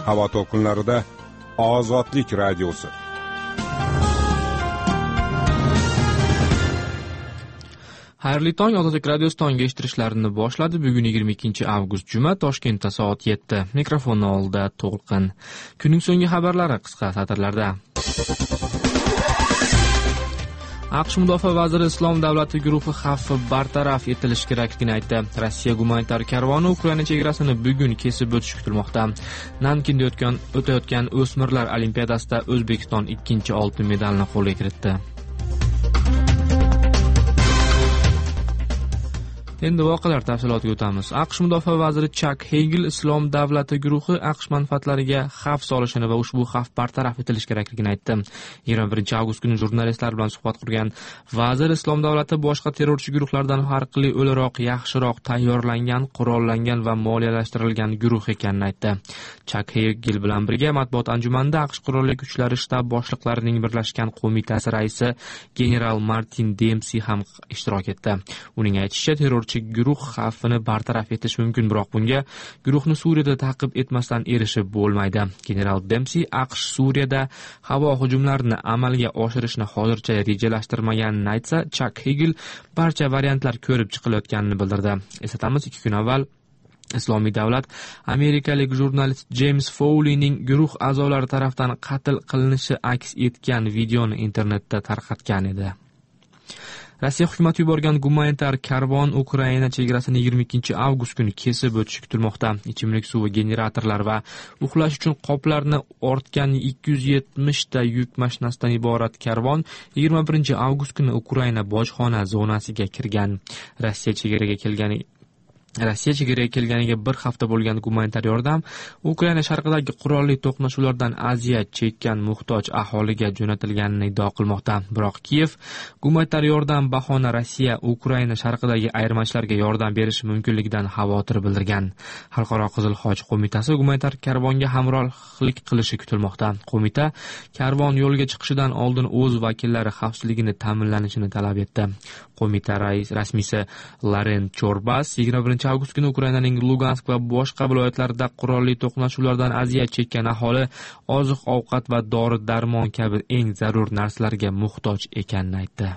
havo to'lqinlarida Ozodlik radiosi. Xayrli tong, Ozodlik radiosi tongga eshittirishlarini boshladi. Bugun 22 avgust juma, Toshkentda soat 7. Mikrofon oldida To'lqin. Kunning so'nggi xabarlari qisqa satrlarda. AQSh mudofaa vaziri Islom davlati guruhi xavfi bartaraf etilishi kerakligini aytdi. Rossiya gumanitar karvoni Ukraina chegarasini bugun kesib o'tishi kutilmoqda. Nankinda o'tayotgan o'smirlar olimpiadasida O'zbekiston ikkinchi oltin medalni qo'lga kiritdi. Endi voqealar tafsilotiga o'tamiz. AQSh mudofaa vaziri Chak Hagel Islom davlati guruhi AQSh manfaatlariga xavf solishini va ushbu xavf bartaraf etilishi kerakligini aytdi. 21 avgust kuni jurnalistlar bilan suhbat qurgan vazir Islom davlati boshqa terrorchi guruhlardan farqli o'laroq, yaxshiroq tayyorlangan, qurollangan va moliyalashtirilgan guruh ekanini aytdi. Chak Hagel bilan birga matbuot anjumanida AQSh qurolli kuchlari shtab boshliqlarining birlashgan qo'mitasi raisi general Martin Dempsey ham ishtirok etdi. Uning aytishicha, terrorchi guruh xavfini bartaraf etish mumkin, biroq bunga guruhni Suriyada ta'qib etmasdan erishib bo'lmaydi. General Dempsey AQSh Suriyada havo hujumlarini amalga oshirishni hozircha rejalashtirmaganini aytsa, Chak Hagel barcha variantlar ko'rib chiqilayotganini bildirdi. Eslatamiz, 2 kun avval Islomiy davlat amerikalik jurnalist James Fowleyning guruh a'zolari tomonidan qatl qilinishi aks etgan videoni internetda tarqatgan edi. Rossiya hukumati yuborgan gumanitar karvon Ukraina chegarasini 22 avgust kuni kesib o'tishi kutilmoqda. Ichimlik suvi, generatorlar va uxlash uchun qoplarni ortgan 270 ta yuk mashinasidan iborat karvon 21 avgust kuni Ukraina bojxona zonasiga kirgan. Rossiya chegaraga kelganiga bir hafta bo'lgan gumanitar yordam Ukraina sharqidagi qurolli to'qnashuvlardan aziyat chekkan muhtoj aholiga jo'natilganini iddao qilmoqda. Biroq Kiyev gumanitar yordam bahona Rossiya Ukraina sharqidagi ayirmachilarga yordam berishi mumkinligidan xavotir bildirgan. Xalqaro Qizil Xoch qo'mitasi gumanitar karvonga hamrohlik qilishi kutilmoqda. Qo'mita karvon yo'lga chiqishidan oldin o'z vakillari xavfsizligini ta'minlanishini talab etdi. Qo'mita rasmiysi Laren Chorbas 21 avgust kuni Ukrainaning Lugansk va boshqa viloyatlarida qurolli to'qnashuvlardan aziyat chekkan aholi oziq-ovqat va dori-darmon kabi eng zarur narsalarga muhtoj ekanini aytdi.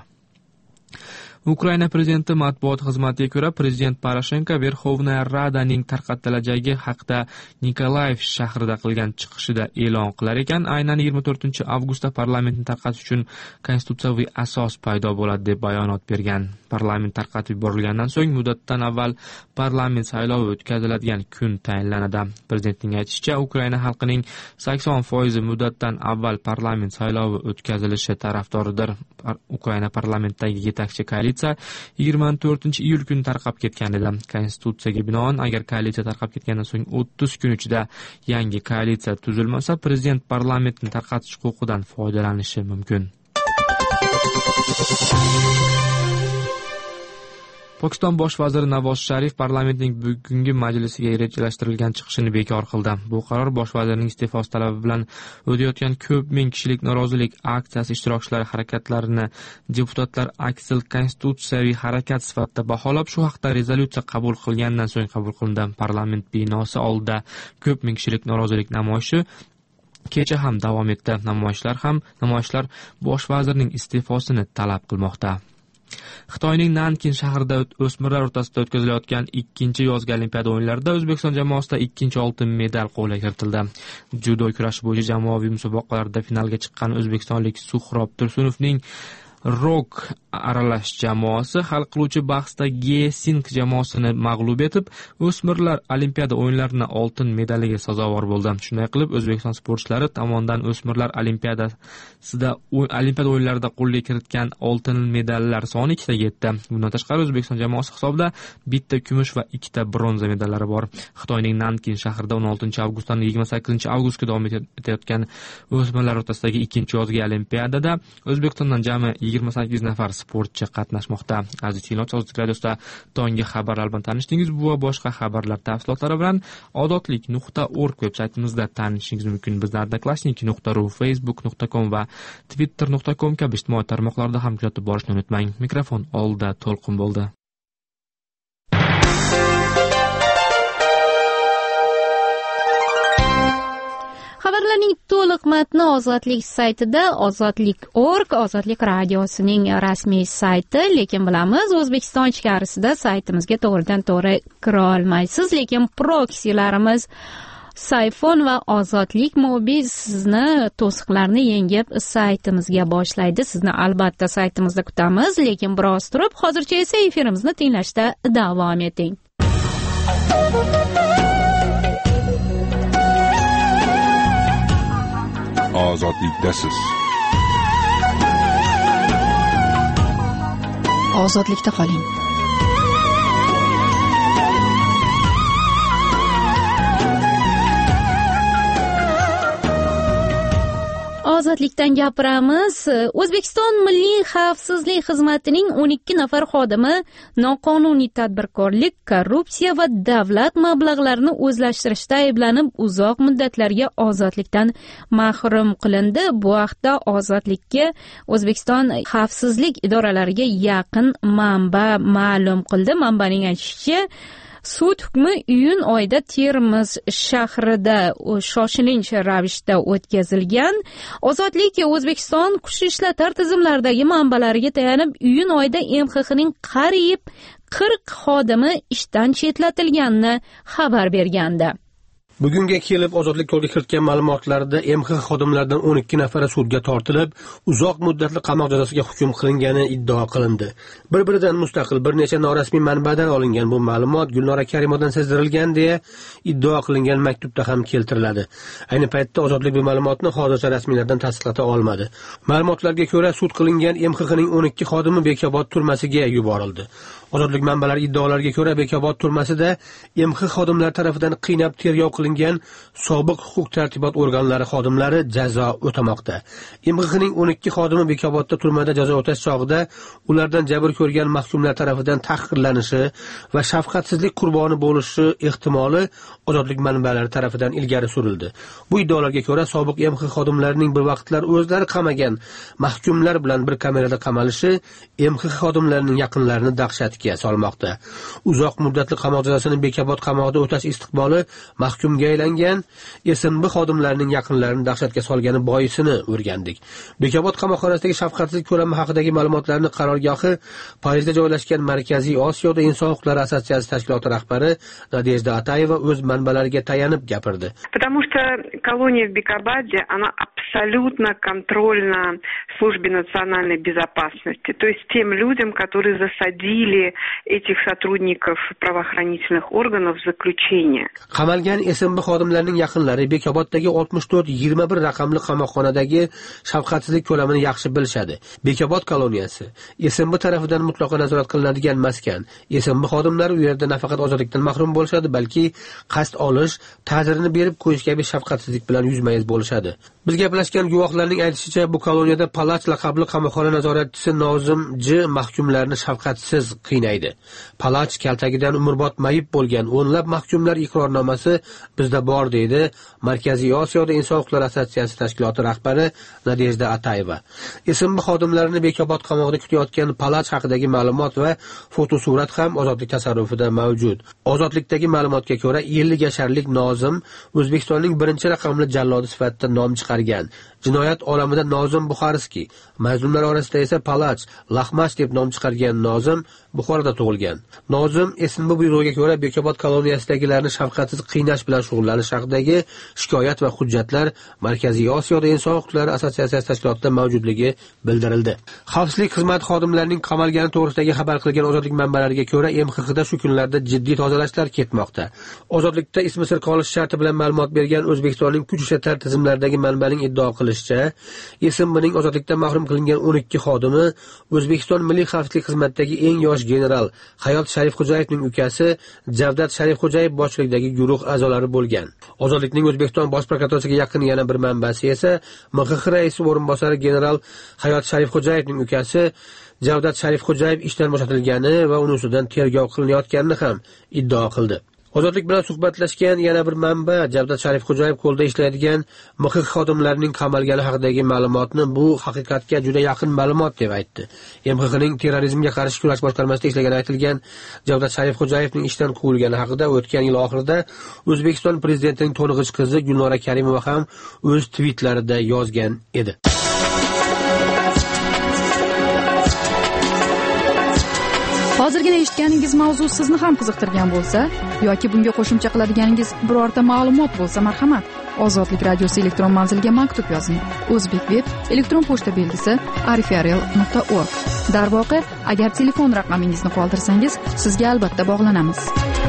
Ukraina prezidenti matbuot xizmatiga ko'ra, prezident Poroshenko Verxovnaya Radaning tarqatilajagi haqida Nikolayev shahrida qilgan chiqishida e'lon qilar ekan, aynan 24 avgustda parlamentni tarqatish uchun konstitutsiyaviy asos paydo bo'ladi deb bayonot bergan. Parlament tarqatib yuborilgandan so'ng muddatdan avval parlament saylovi o'tkaziladigan kun tayinlanadi. Prezidentning aytishicha, Ukraina xalqining 80% muddatdan avval parlament saylovi o'tkazilishi tarafdoridir. Ukraina parlamentdagi yetakchi koalitsiya 24 iyul kuni tarqab ketgan edi. Konstitutsiyaga binoan, agar koalitsiya tarqab ketgandan so'ng 30 kun ichida yangi koalitsiya tuzilmasa, prezident parlamentni tarqatish huquqidan foydalanishi mumkin. Pokiston bosh vaziri Navoz Sharif parlamentning bugungi majlisiga rejalashtirilgan chiqishini bekor qildi. Bu qaror bosh vazirning iste'fosi talabi bilan o'tayotgan ko'p ming kishilik norozilik aksiyasi ishtirokchilari harakatlarini deputatlar aksil konstitutsiyaviy harakat sifatida baholab, shu haqda rezolyutsiya qabul qilgandan so'ng qabul qilindi. Parlament binosi oldida ko'p ming kishilik norozilik namoyishi kecha ham davom etdi. Namoyishlar bosh vazirning iste'fosini talab qilmoqda. Xitoyning Nankin shahrida o'smirlar o'rtasida o'tkazilayotgan 2-yozgi olimpiada o'yinlarida O'zbekiston jamoasida 2-oltin medal qo'lga kiritildi. Judo kurashi bo'yicha jamoaviy musobaqalarda finalga chiqqan o'zbekistonlik Suhrob Tursunovning Rock aralash jamoasi hal qiluvchi bahsda G-Sink jamoasini mag'lub etib, o'smirlar olimpiada o'yinlarini oltin medaliga sazovor bo'ldi. Shunday qilib, O'zbekiston sportchilari tomonidan o'smirlar olimpiada o'yinlarida qo'lga kiritgan oltin medallar soni 2 ta yetdi. Bundan tashqari O'zbekiston jamoasi hisobida 1 kumush va 2 bronza medallari bor. Xitoyning Nankin shahrida 16 avgustdan 28 avgustga davom etayotgan o'smirlar o'rtasidagi 2-yozgi olimpiadada O'zbekistondan jami 28 nafar sportchi qatnashmoqda. Aziz tinglovchilar, Ozodlik radiosida tonggi xabarlar bilan tanishdingiz. Bu va boshqa xabarlar tafsilotlari bilan odotlik.org veb-saytimizda tanishishingiz mumkin. Bizni odnoklassniki.ru, facebook.com va twitter.com kabi ijtimoiy tarmoqlarda ham kuzatib borishni unutmang. Mikrofon oldida To'lqin bo'ldi. Bularning to'liq matni Ozodlik saytida, ozodlik.org, Ozodlik radiosining rasmiy sayti. Lekin bilamiz, O'zbekiston ichkarisida saytimizga to'g'ridan-to'g'ri kira olmaysiz, lekin proksilarimiz Sayfon va Ozodlik mobil sizni to'siqlarni yengib saytimizga boshlaydi. Sizni albatta saytimizda kutamiz, lekin biroz turib, hozircha esa efirimizni tinglashda davom eting. Ozodlikdasiz. Ozodlikda qoling. Ozodlikdan gapiramiz. O'zbekiston Milliy xavfsizlik xizmatining 12 nafar xodimi noqonuniy tadbirkorlik, korrupsiya va davlat mablag'larini o'zlashtirishda ayblanib uzoq muddatlarga ozodlikdan mahrum qilindi. Bu haqda Ozodlikka O'zbekiston xavfsizlik idoralariga yaqin manba ma'lum qildi. Manbaning aytishicha, sud hukmi iyun oyida Termiz shahrida shoshilinch ravishda o'tkazilgan. Ozodlik O'zbekiston kuchli ishlatlar tizimlaridagi manbalariga tayanib, iyun oyida MXXning qariyb 40 xodimi ishdan chetlatilganini xabar bergandi. Bugunga kelib Ozodlik qo'lga kiritgan ma'lumotlarda MXX xodimlaridan 12 nafari sudga tortilib, uzoq muddatli qamoq jazosiga hukm qilingani iddao qilindi. Bir-biridan mustaqil bir necha norasmiy manbadan olingan bu ma'lumot Gulnora Karimovadan sezdirilgan deya iddao qilingan maktubda ham keltiriladi. Ayni paytda Ozodlik bu ma'lumotni hozircha rasmiylardan tasdiqlata olmadi. Ma'lumotlarga ko'ra, sud qilingan MXXning 12 xodimi Bekobod turmasiga yuborildi. Ozodlik manbalari iddaolariga ko'ra, Bekobod turmasida MXX xodimlari tomonidan qiynab tergov qilingan sobiq huquq-tartibot organlari xodimlari jazo o'tamoqda. MXXning 12 xodimi Bekobodda turmada jazo o'tash chog'ida ulardan jabr ko'rgan mahkumlar tomonidan tahqirlanishi va shafqatsizlik qurboni bo'lishi ehtimoli Ozodlik manbalari tomonidan ilgari surildi. Bu iddaolarga ko'ra, sobiq MXX xodimlarining bir vaqtlar o'zlari qamagan mahkumlar bilan bir kamerada qamalishi MXX xodimlarining yaqinlarini dahshatga solmoqda. Uzoq muddatli qamoq jazosini Bekobod qamoqida o'tash istiqboli mahkumga aylangan SMB xodimlarining yaqinlarini dahshatga solgani boisini o'rgandik. Bekobod qamoqxonasidagi shafqatsizlik ko'lami haqidagi ma'lumotlarni qarorgohi Parijda joylashgan Markaziy Osiyoda Inson huquqlari assotsiatsiyasi tashkiloti rahbari Nadejda Atayeva o'z manbalariga tayanib gapirdi. Потому что колония в Бекободе, она абсолютно контрольна службе национальной безопасности, то есть тем людям, которые засадили этих сотрудников правоохранительных органов в заключение. Qamalgan SMB xodimlarining yaqinlari Bekoboddagi 64-21 raqamli qamoqxonadagi shafqatsizlik ko'lamini yaxshi bilishadi. Bekobod koloniyasi SMB tomonidan mutlaqo nazorat qilinadigan maskan. SMB xodimlari u yerda nafaqat ozodlikdan mahrum bo'lishadi, balki qasd olish, ta'zirini berib qo'yish kabi shafqatsizlik bilan yuzma-yuz bo'lishadi. Biz gaplashgan guvohlarning aytishicha, bu koloniyada Palach laqabli qamoqxona nazoratchisi Nozim J mahkumlarni shafqatsiz qiynaydi. Palach kaltagidan umrbod mayib bo'lgan o'nlab mahkumlar iqrornomasi bizda bor deydi Markaziy Osiyoda Inson huquqlari assotsiatsiyasi tashkiloti rahbari Nadejda Atayeva. SMB xodimlarini Bekobod qamoqida kutayotgan Palach haqidagi ma'lumot va fotosurat ham Ozodlik tasarrufida mavjud. Ozodlikdagi ma'lumotga ko'ra, 50 yasharlik Nozim O'zbekistonning birinchi raqamli jallodi sifatida nom chiqargan. Jinoyat olamida Nozim Buxarskiy, mazlumlar orasida esa Palach, Laxmash deb nom chiqargan Nozim Buxoroda tug'ilgan. Nozim SMB buyrug'iga ko'ra Bekobod koloniyasidagilarni shafqatsiz qiynash bilan shug'ullanish haqidagi shikoyat va hujjatlar Markaziy Osiyoda Inson huquqlari assotsiatsiyasi tashkilotida mavjudligi bildirildi. Xavfsizlik xizmati xodimlarining qamalgani to'g'risidagi xabar qilgan Ozodlik manbalariga ko'ra, MXXda shu kunlarda jiddiy tozalashlar ketmoqda. Ozodlikda ismi sir qolish sharti bilan ma'lumot bergan O'zbekistonning kuch ishlatlar tizimlaridagi manbaning iddao qilishicha, SMBning ozodlikdan mahrum qilingan 12 xodimi O'zbekiston Milliy xavfsizlik xizmatidagi eng yosh general Hayot Sharifxo'jayevning ukasi Javdat Sharifxo'jayev boshchiligidagi guruh a'zolari bo'lgan. Ozodlikning O'zbekiston bosh prokuraturasiga yaqin yana bir manbasi esa MXX raisi o'rinbosari general Hayot Sharifxo'jayevning ukasi Javdat Sharifxo'jayev ishdan bo'shatilgani va uning ustidan tergov qilinayotganini ham iddao qildi. Ozodlik bilan suhbatlashgan yana bir manba Javdat Sharifxo'jayev qo'lda ishlaydigan MXX xodimlarining qamalgani haqidagi ma'lumotni bu haqiqatga juda yaqin ma'lumot deb aytdi. MXXning terrorizmga qarshi kurash boshqarmasida ishlagani aytilgan Javdat Sharifxo'jayevning ishdan quvilgani haqida o'tgan yil oxirida O'zbekiston prezidentining to'ng'ich qizi Gulnora Karimova ham o'z tweetlarida yozgan edi. Hozirgina eshitganingiz mavzu sizni ham qiziqtirgan bo'lsa yoki bunga qo'shimcha qiladiganingiz birorta ma'lumot bo'lsa, marhamat, Ozodlik radiosi elektron manziliga maktub yozing. O'zbekveb elektron pochta belgisi arifiarel.org. Darvoqe, agar telefon raqamingizni qoldirsangiz, sizga albatta bog'lanamiz.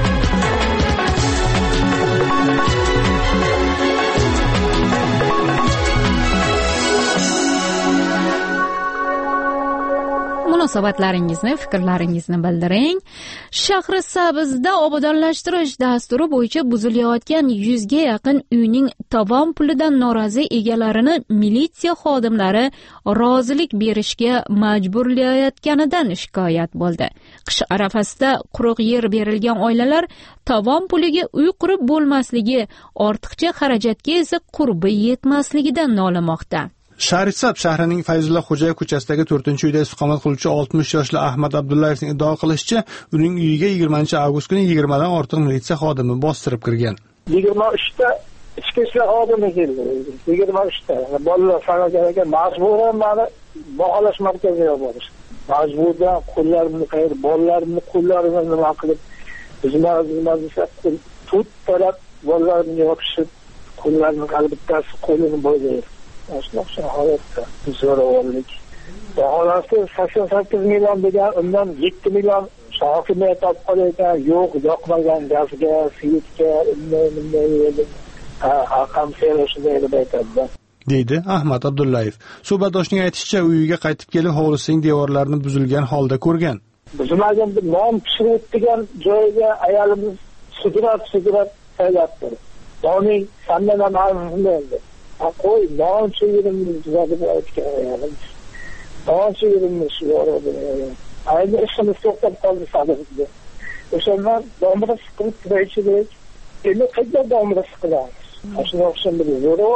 Munosabatlaringizni, fikrlaringizni bildiring. Shahrisabzda obodonlashtirish dasturi bo'yicha buzilayotgan 100 ga yaqin uyning tovon pulidan norozi egalarini militsiya xodimlari rozilik berishga majburlayotganidan shikoyat bo'ldi. Qish arafasida quruq yer berilgan oilalar tovon puliga uy qurib bo'lmasligi, ortiqcha xarajatga esa qurbi yetmasligidan nolimoqda. Sharisab shahrining Fayzulla Xo'jayev ko'chasidagi 4-uyda istiqomat qiluvchi 60 yoshli Ahmad Abdullayevning iddao qilishicha, uning uyiga 20-avgust kuni 20 dan ortiq militsiya xodimi bostirib kirgan. 23 ta ichki ishlar xodimi keldi. 23 ta. Bolalar sanoqlarga majburan meni baholash markaziga borishdi. Majburdan qo'llarimni qayirib, bolalarimni qo'llarini nima qilib, bizmazisa tut taraf bolalarimni yopishib, qo'llarini qalbittasi qo'lini bo'ylaydi. Aslında holatda zo'ravonlik. Baholasi 88 million degan, undan 7 million hokimiyat olib qolayotgan, yo'q, yoqmagan gazga, suyitga, unday raqam serishida deb aytadi. Deydi Ahmad Abdullayev. Suhbatdoshning aytishicha, uyiga qaytib kelib, hovlisining devorlarini buzilgan holda ko'rgan. Bizlarga non pishirib degan joyga ayolimiz sudrab taylabdi. Doning sandan ham arzimaydi. Qo'y, nonchi yerimni tuzatib aytgan ayolimiz. Nonchi yerimni shuyoradi. Ayni ishimiz to'xtab qoldi sababida. O'shandan domra siqib turaychilik. Endi qayda domra siqilamiz? Shunga o'xshab bir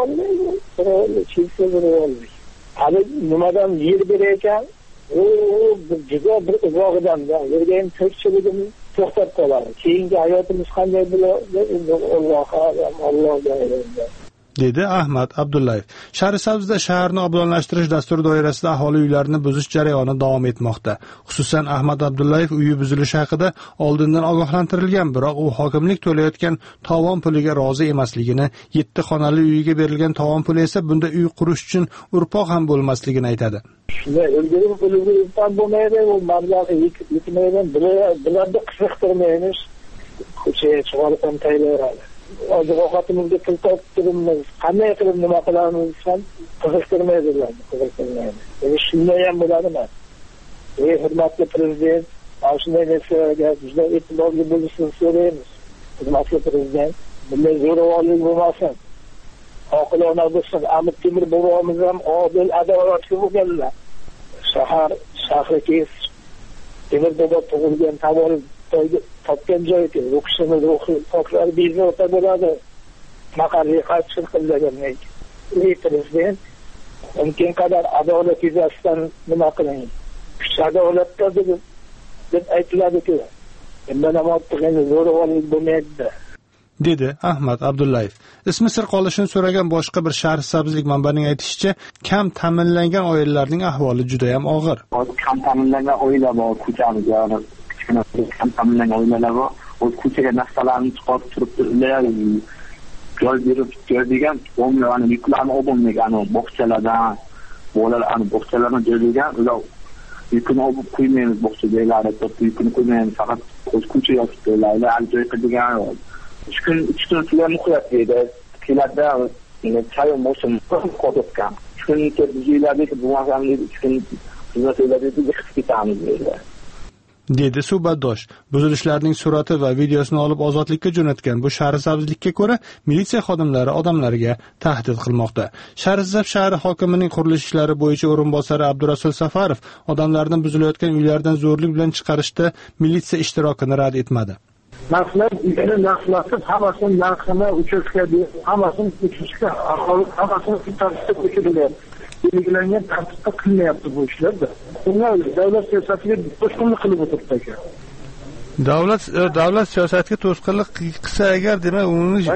zo'ravonlik. Hali nimadan yer berayotgan, juda bir uzoqdan yergan tirikchiligimiz to'xtab qoladi. Keyingi hayotimiz qanday bo'ladi? Allohga aylanadi. Dedi Ahmad Abdullayev. Sharisabzda shaharni obodonlashtirish dasturi doirasida aholi uylarini buzish jarayoni davom etmoqda. Xususan Ahmad Abdullayev uyi buzilishi haqida oldindan ogohlantirilgan, biroq u hokimlik to'layotgan tovon puliga rozi emasligini, 7 xonali uyiga berilgan tovon puli esa bunda uy qurish uchun urpoq ham bo'lmasligini aytadi. Shunday o'ldirib bo'lmaydi, u mablag' yetmaydi, bularni qiziqtirmaymiz. Ko'chaga chiqarib ham tayyorlaydi. Oziq ovqatimizga pul topib turibmiz, qanday qilib nima qilamiz ham qiziqtirmaydilar. Shunday ham bo'ladimi? Hurmatli prezident, shunday narsalarga juda e'tiborli bo'lishni so'raymiz. Hurmatli prezident, bunday zo'ravonlik bo'lmasin. Oqilona bo'lsin. Amir Temur bobomiz ham odil, adolatli bo'lganlar. Shahri Temur bobo tug'ilgan tavallud topgan joyga o'qishimiz ruhiy poklar bezovta bo'ladi. Mahalliy qarshilik qilganlik. Prezident mumkin qadar adolat yuzasidan nima qiling. Kuch adolatda deb aytiladi-ku. Mana mo'ttiqni zo'ravonlik bo'lmaydi. Dedi Ahmad Abdullayev. Ismi sir qolishini so'ragan boshqa bir sharisabzlik manbaning aytishicha, kam ta'minlangan oilalarning ahvoli juda ham og'ir. Kam ta'minlangan oilalar bor ko'chamizda. Kam ta'minlangan oilalar bor. O ko'chaga narsalarni chiqarib turibdi, ular joy berib degan, o'mlarni yuklarni olib bog'chalardan, bolalarni bog'chalardan joylagan, ular yukini olib qo'ymaymiz bog'chalarga, yukini qo'ymaymiz, faqat ko'cha yotibdi, ular joy qilgan. 3 kun ularni qo'yadi, keladi, chayim bo'lsin, qo'yibgan. 3 kun bizlarga bu masalani 3 kun bizlarga ketamiz deydi. Dedi suhbatdosh. Buzilishlarning surati va videosini olib ozodlikka jo'natgan bu sharisabzlikka ko'ra, militsiya xodimlari odamlarga tahdid qilmoqda. Sharisabz shahri hokimining qurilish ishlari bo'yicha o'rinbosari Abdurasul Safarov odamlarni buzilayotgan uylardan zo'rlik bilan chiqarishda militsiya ishtirokini rad etmadi. narxlar uyini narxlatib, hammasini narxini uchirishga, hammasini uchirishga, hammasini tartibda ko'chirilyapti. Belgilangan tartibda qilinyapti bu ishlarda. Bunga davlat siyosatiga to'sqinlik qilib o'tiribdi ekan. Davlat siyosatiga to'sqinlik qilsa agar, demak,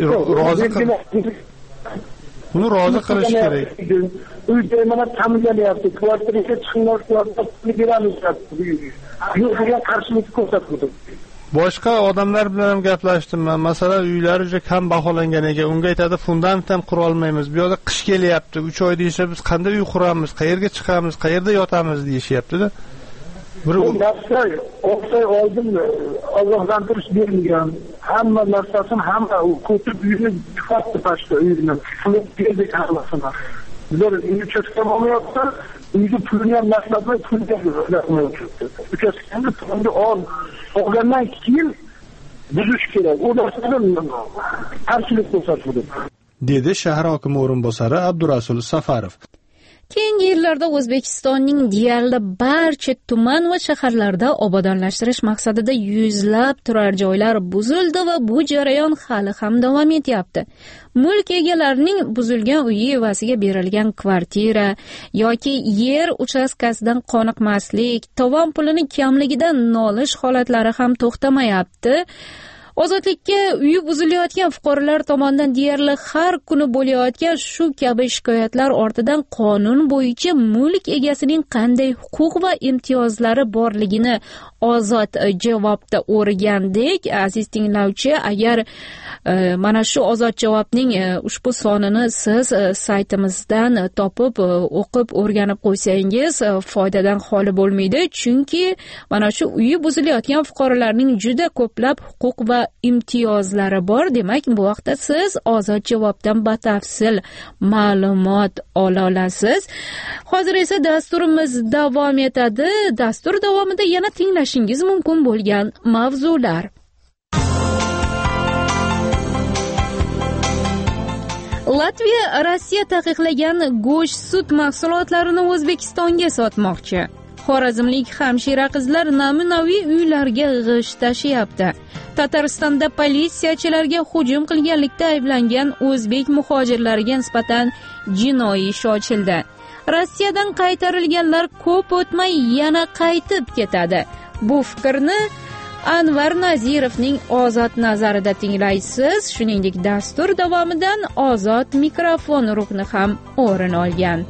uni rozi qilish kerak. Uyda mana ta'minlanyapti, kvartiraga chiqinglar, pul beramiz deyapti. Yo'q degan qarshilik ko'rsatdi. Boshqa odamlar bilan ham gaplashdim men. Masalan, uylari juda kam baholangan ekan. Unga aytadi, fundament ham qura olmaymiz. Bu yerda qish kelyapti. 3 oy deysa, biz qanday uy quramiz, qayerga chiqamiz, qayerda yotamiz deyishyapti-da. Bir o'xshay oldin ogohlantirish berilgan. Hamma narsasini, hamma ko'chib uyini chiqardi pastga uyini. Qilib berdik hammasini. Bizlar uy chiqib olmayapti. Uyda pulni ham narxlatmay, pulni ham narxlatmayapti. Uchastkani pulni olgandan keyin buzish kerak. U narsadan qarshilik ko'rsatdi, dedi shahar hokimi o'rinbosari Abdurasul Safarov. Keyingi yillarda O'zbekistonning deyarli barcha tuman va shaharlarda obodonlashtirish maqsadida yuzlab turar joylar buzildi va bu jarayon hali ham davom etyapti. Mulk egalarining buzilgan uyi evaziga berilgan kvartira yoki yer uchastkasidan qoniqmaslik, tovon pulini kamligidan nolish holatlari ham to'xtamayapti. Ozodlikka uyi buzilayotgan fuqarolar tomonidan deyarli har kuni bo'layotgan shu kabi shikoyatlar ortidan qonun bo'yicha mulk egasining qanday huquq va imtiyozlari borligini ozod javobda o'rgandik. Aziz tinglovchi, agar mana shu ozod javobning ushbu sonini siz saytimizdan topib o'qib o'rganib qo'ysangiz foydadan xoli bo'lmaydi, chunki mana shu uyi buzilayotgan fuqarolarning juda ko'plab huquq va imtiyozlari bor. Demak, bu vaqtda siz ozod javobdan batafsil ma'lumot ola olasiz. Hozir esa dasturimiz davom etadi. Dastur davomida yana tinglashingiz mumkin bo'lgan mavzular. Latviya Rossiya taqiqlagan go'sht, sut mahsulotlarini O'zbekistonga sotmoqchi. Xorazmlik hamshira qizlar namunaviy uylarga g'isht tashiyapti. Tataristonda politsiyachilarga hujum qilganlikda ayblangan o'zbek muhojirlariga nisbatan jinoiy ish ochildi. Rossiyadan qaytarilganlar ko'p o'tmay yana qaytib ketadi. Bu fikrni Anvar Nazirovning Ozod nazarida tinglaysiz. Shuningdek, dastur davomidan Ozod mikrofon rukni ham o'rin olgan.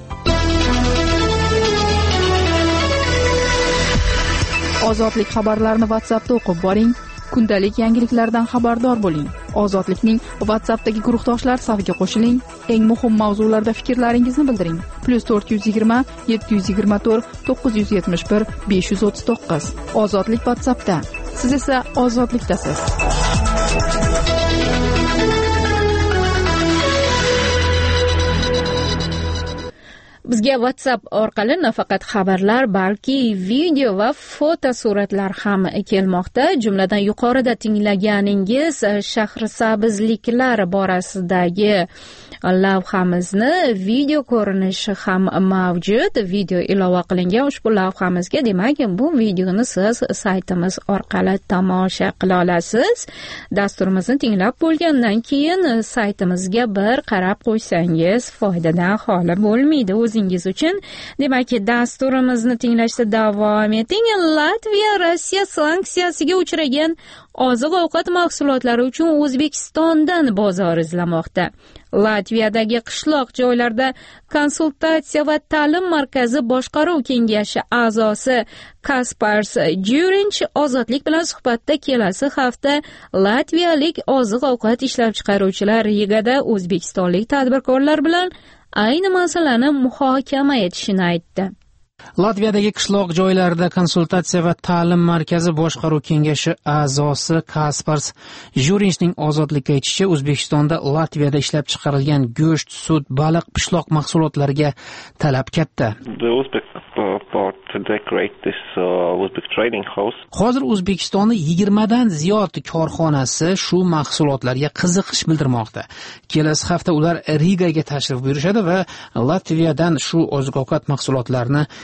Ozodlik xabarlarini WhatsAppda o'qib boring. Kundalik yangiliklardan xabardor bo'ling. Ozodlikning WhatsAppdagi guruhdoshlar safiga qo'shiling. Eng muhim mavzularda fikrlaringizni bildiring. +420 724 971 539. Ozodlik WhatsAppda. Siz esa ozodlikdasiz. Bizga WhatsApp orqali nafaqat xabarlar, balki video va fotosuratlar ham kelmoqda. Jumladan yuqorida tinglaganingiz Shahrisabzliklar borasidagi lavhamizni video ko'rinishi ham mavjud. Video ilova qilingan ushbu lavhamizga, demak, bu videoni siz saytimiz orqali tomosha qila olasiz. Dasturimizni tinglab bo'lgandan keyin saytimizga bir qarab qo'ysangiz foydadan xoli bo'lmaydi o'zingiz uchun. Demak, dasturimizni tinglashda davom eting. Latviya Rossiya sanksiyasiga uchragan oziq-ovqat mahsulotlari uchun O'zbekistondan bozor izlamoqda. Latviyadagi qishloq joylarda konsultatsiya va ta'lim markazi boshqaruv kengashi a'zosi Kaspars Jurinch Ozodlik bilan suhbatda kelasi hafta latviyalik oziq-ovqat ishlab chiqaruvchilar Rigada o'zbekistonlik tadbirkorlar bilan ayni masalani muhokama etishini aytdi. Latviyadagi qishloq joylarida konsultatsiya va ta'lim markazi boshqaruv kengashi a'zosi Kaspars Jurinchning ozodlikka aytishicha, O'zbekistonda Latviyada ishlab chiqarilgan go'sht, sut, baliq, pishloq mahsulotlariga talab katta. Hozir O'zbekistonda 20 dan ziyod korxonasi shu mahsulotlarga qiziqish bildirmoqda. Kelasi hafta ular Rigaga tashrif buyurishadi va Latviyadan shu oziq-ovqat mahsulotlarini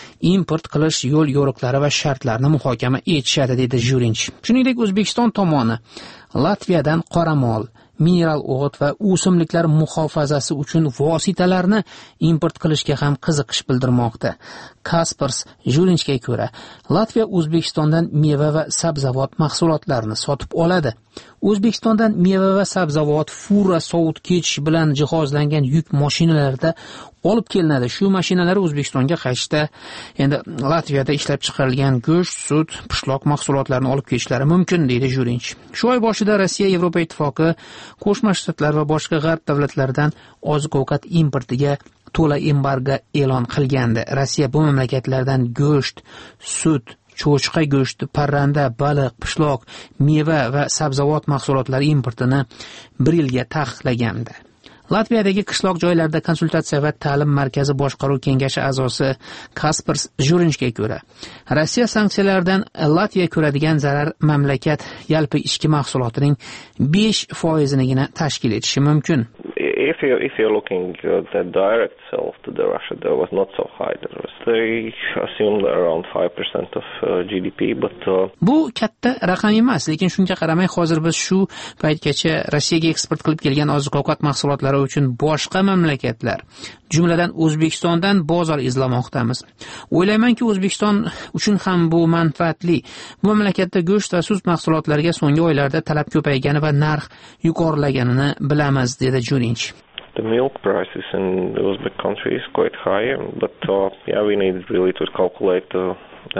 import qilish yo'l yo'riqlari va shartlarini muhokama etishadi, dedi Jurinch. Shuningdek, O'zbekiston tomoni Latviyadan qoramol, mineral o't va o'simliklar muhofazasi uchun vositalarni import qilishga ham qiziqish bildirmoqda. Kaspars Jurinchga ko'ra, Latviya O'zbekistondan meva va sabzavot mahsulotlarini sotib oladi. O'zbekistondan meva va sabzavot fura sovutgich bilan jihozlangan yuk mashinalarida olib kelinadi. Shu mashinalar O'zbekistonga qaytishda endi Latviyada ishlab chiqarilgan go'sht, sut, pishloq mahsulotlarini olib kelishlari mumkin, deydi Jurinch. Shu oy boshida Rossiya Yevropa Ittifoqi, Qo'shma Shtatlar va boshqa g'arb davlatlaridan oziq-ovqat importiga to'la embargo e'lon qilgandi. Rossiya bu mamlakatlardan go'sht, sut, cho'chqa go'shti, parranda, baliq, pishloq, meva va sabzavot mahsulotlari importini 1 yilga taqiqlagandi. Latviyadagi qishloq joylarda konsultatsiya va ta'lim markazi boshqaruv kengashi a'zosi Kaspars Jurinchga ko'ra, Rossiya sanksiyalaridan Latviya ko'radigan zarar mamlakat yalpi ichki mahsulotining 5%nigina tashkil etishi mumkin. If you're looking at the direct sales to the Russia, there was not so high. They assumed around 5% of GDP, but bu katta raqam emas, lekin shunga qaramay hozir biz shu paytgacha Rossiyaga eksport qilib kelgan oziq-ovqat mahsulotlari uchun boshqa mamlakatlar, jumladan O'zbekistondan bozor izlamoqdamiz. O'ylaymanki, O'zbekiston uchun ham bu manfaatli. Bu mamlakatda go'sht va sut mahsulotlariga so'nggi oylarda talab ko'paygani va narx yuqorilaganini bilamiz, dedi Jurinch. The milk prices in the Uzbek country is quite high, but we need really to calculate the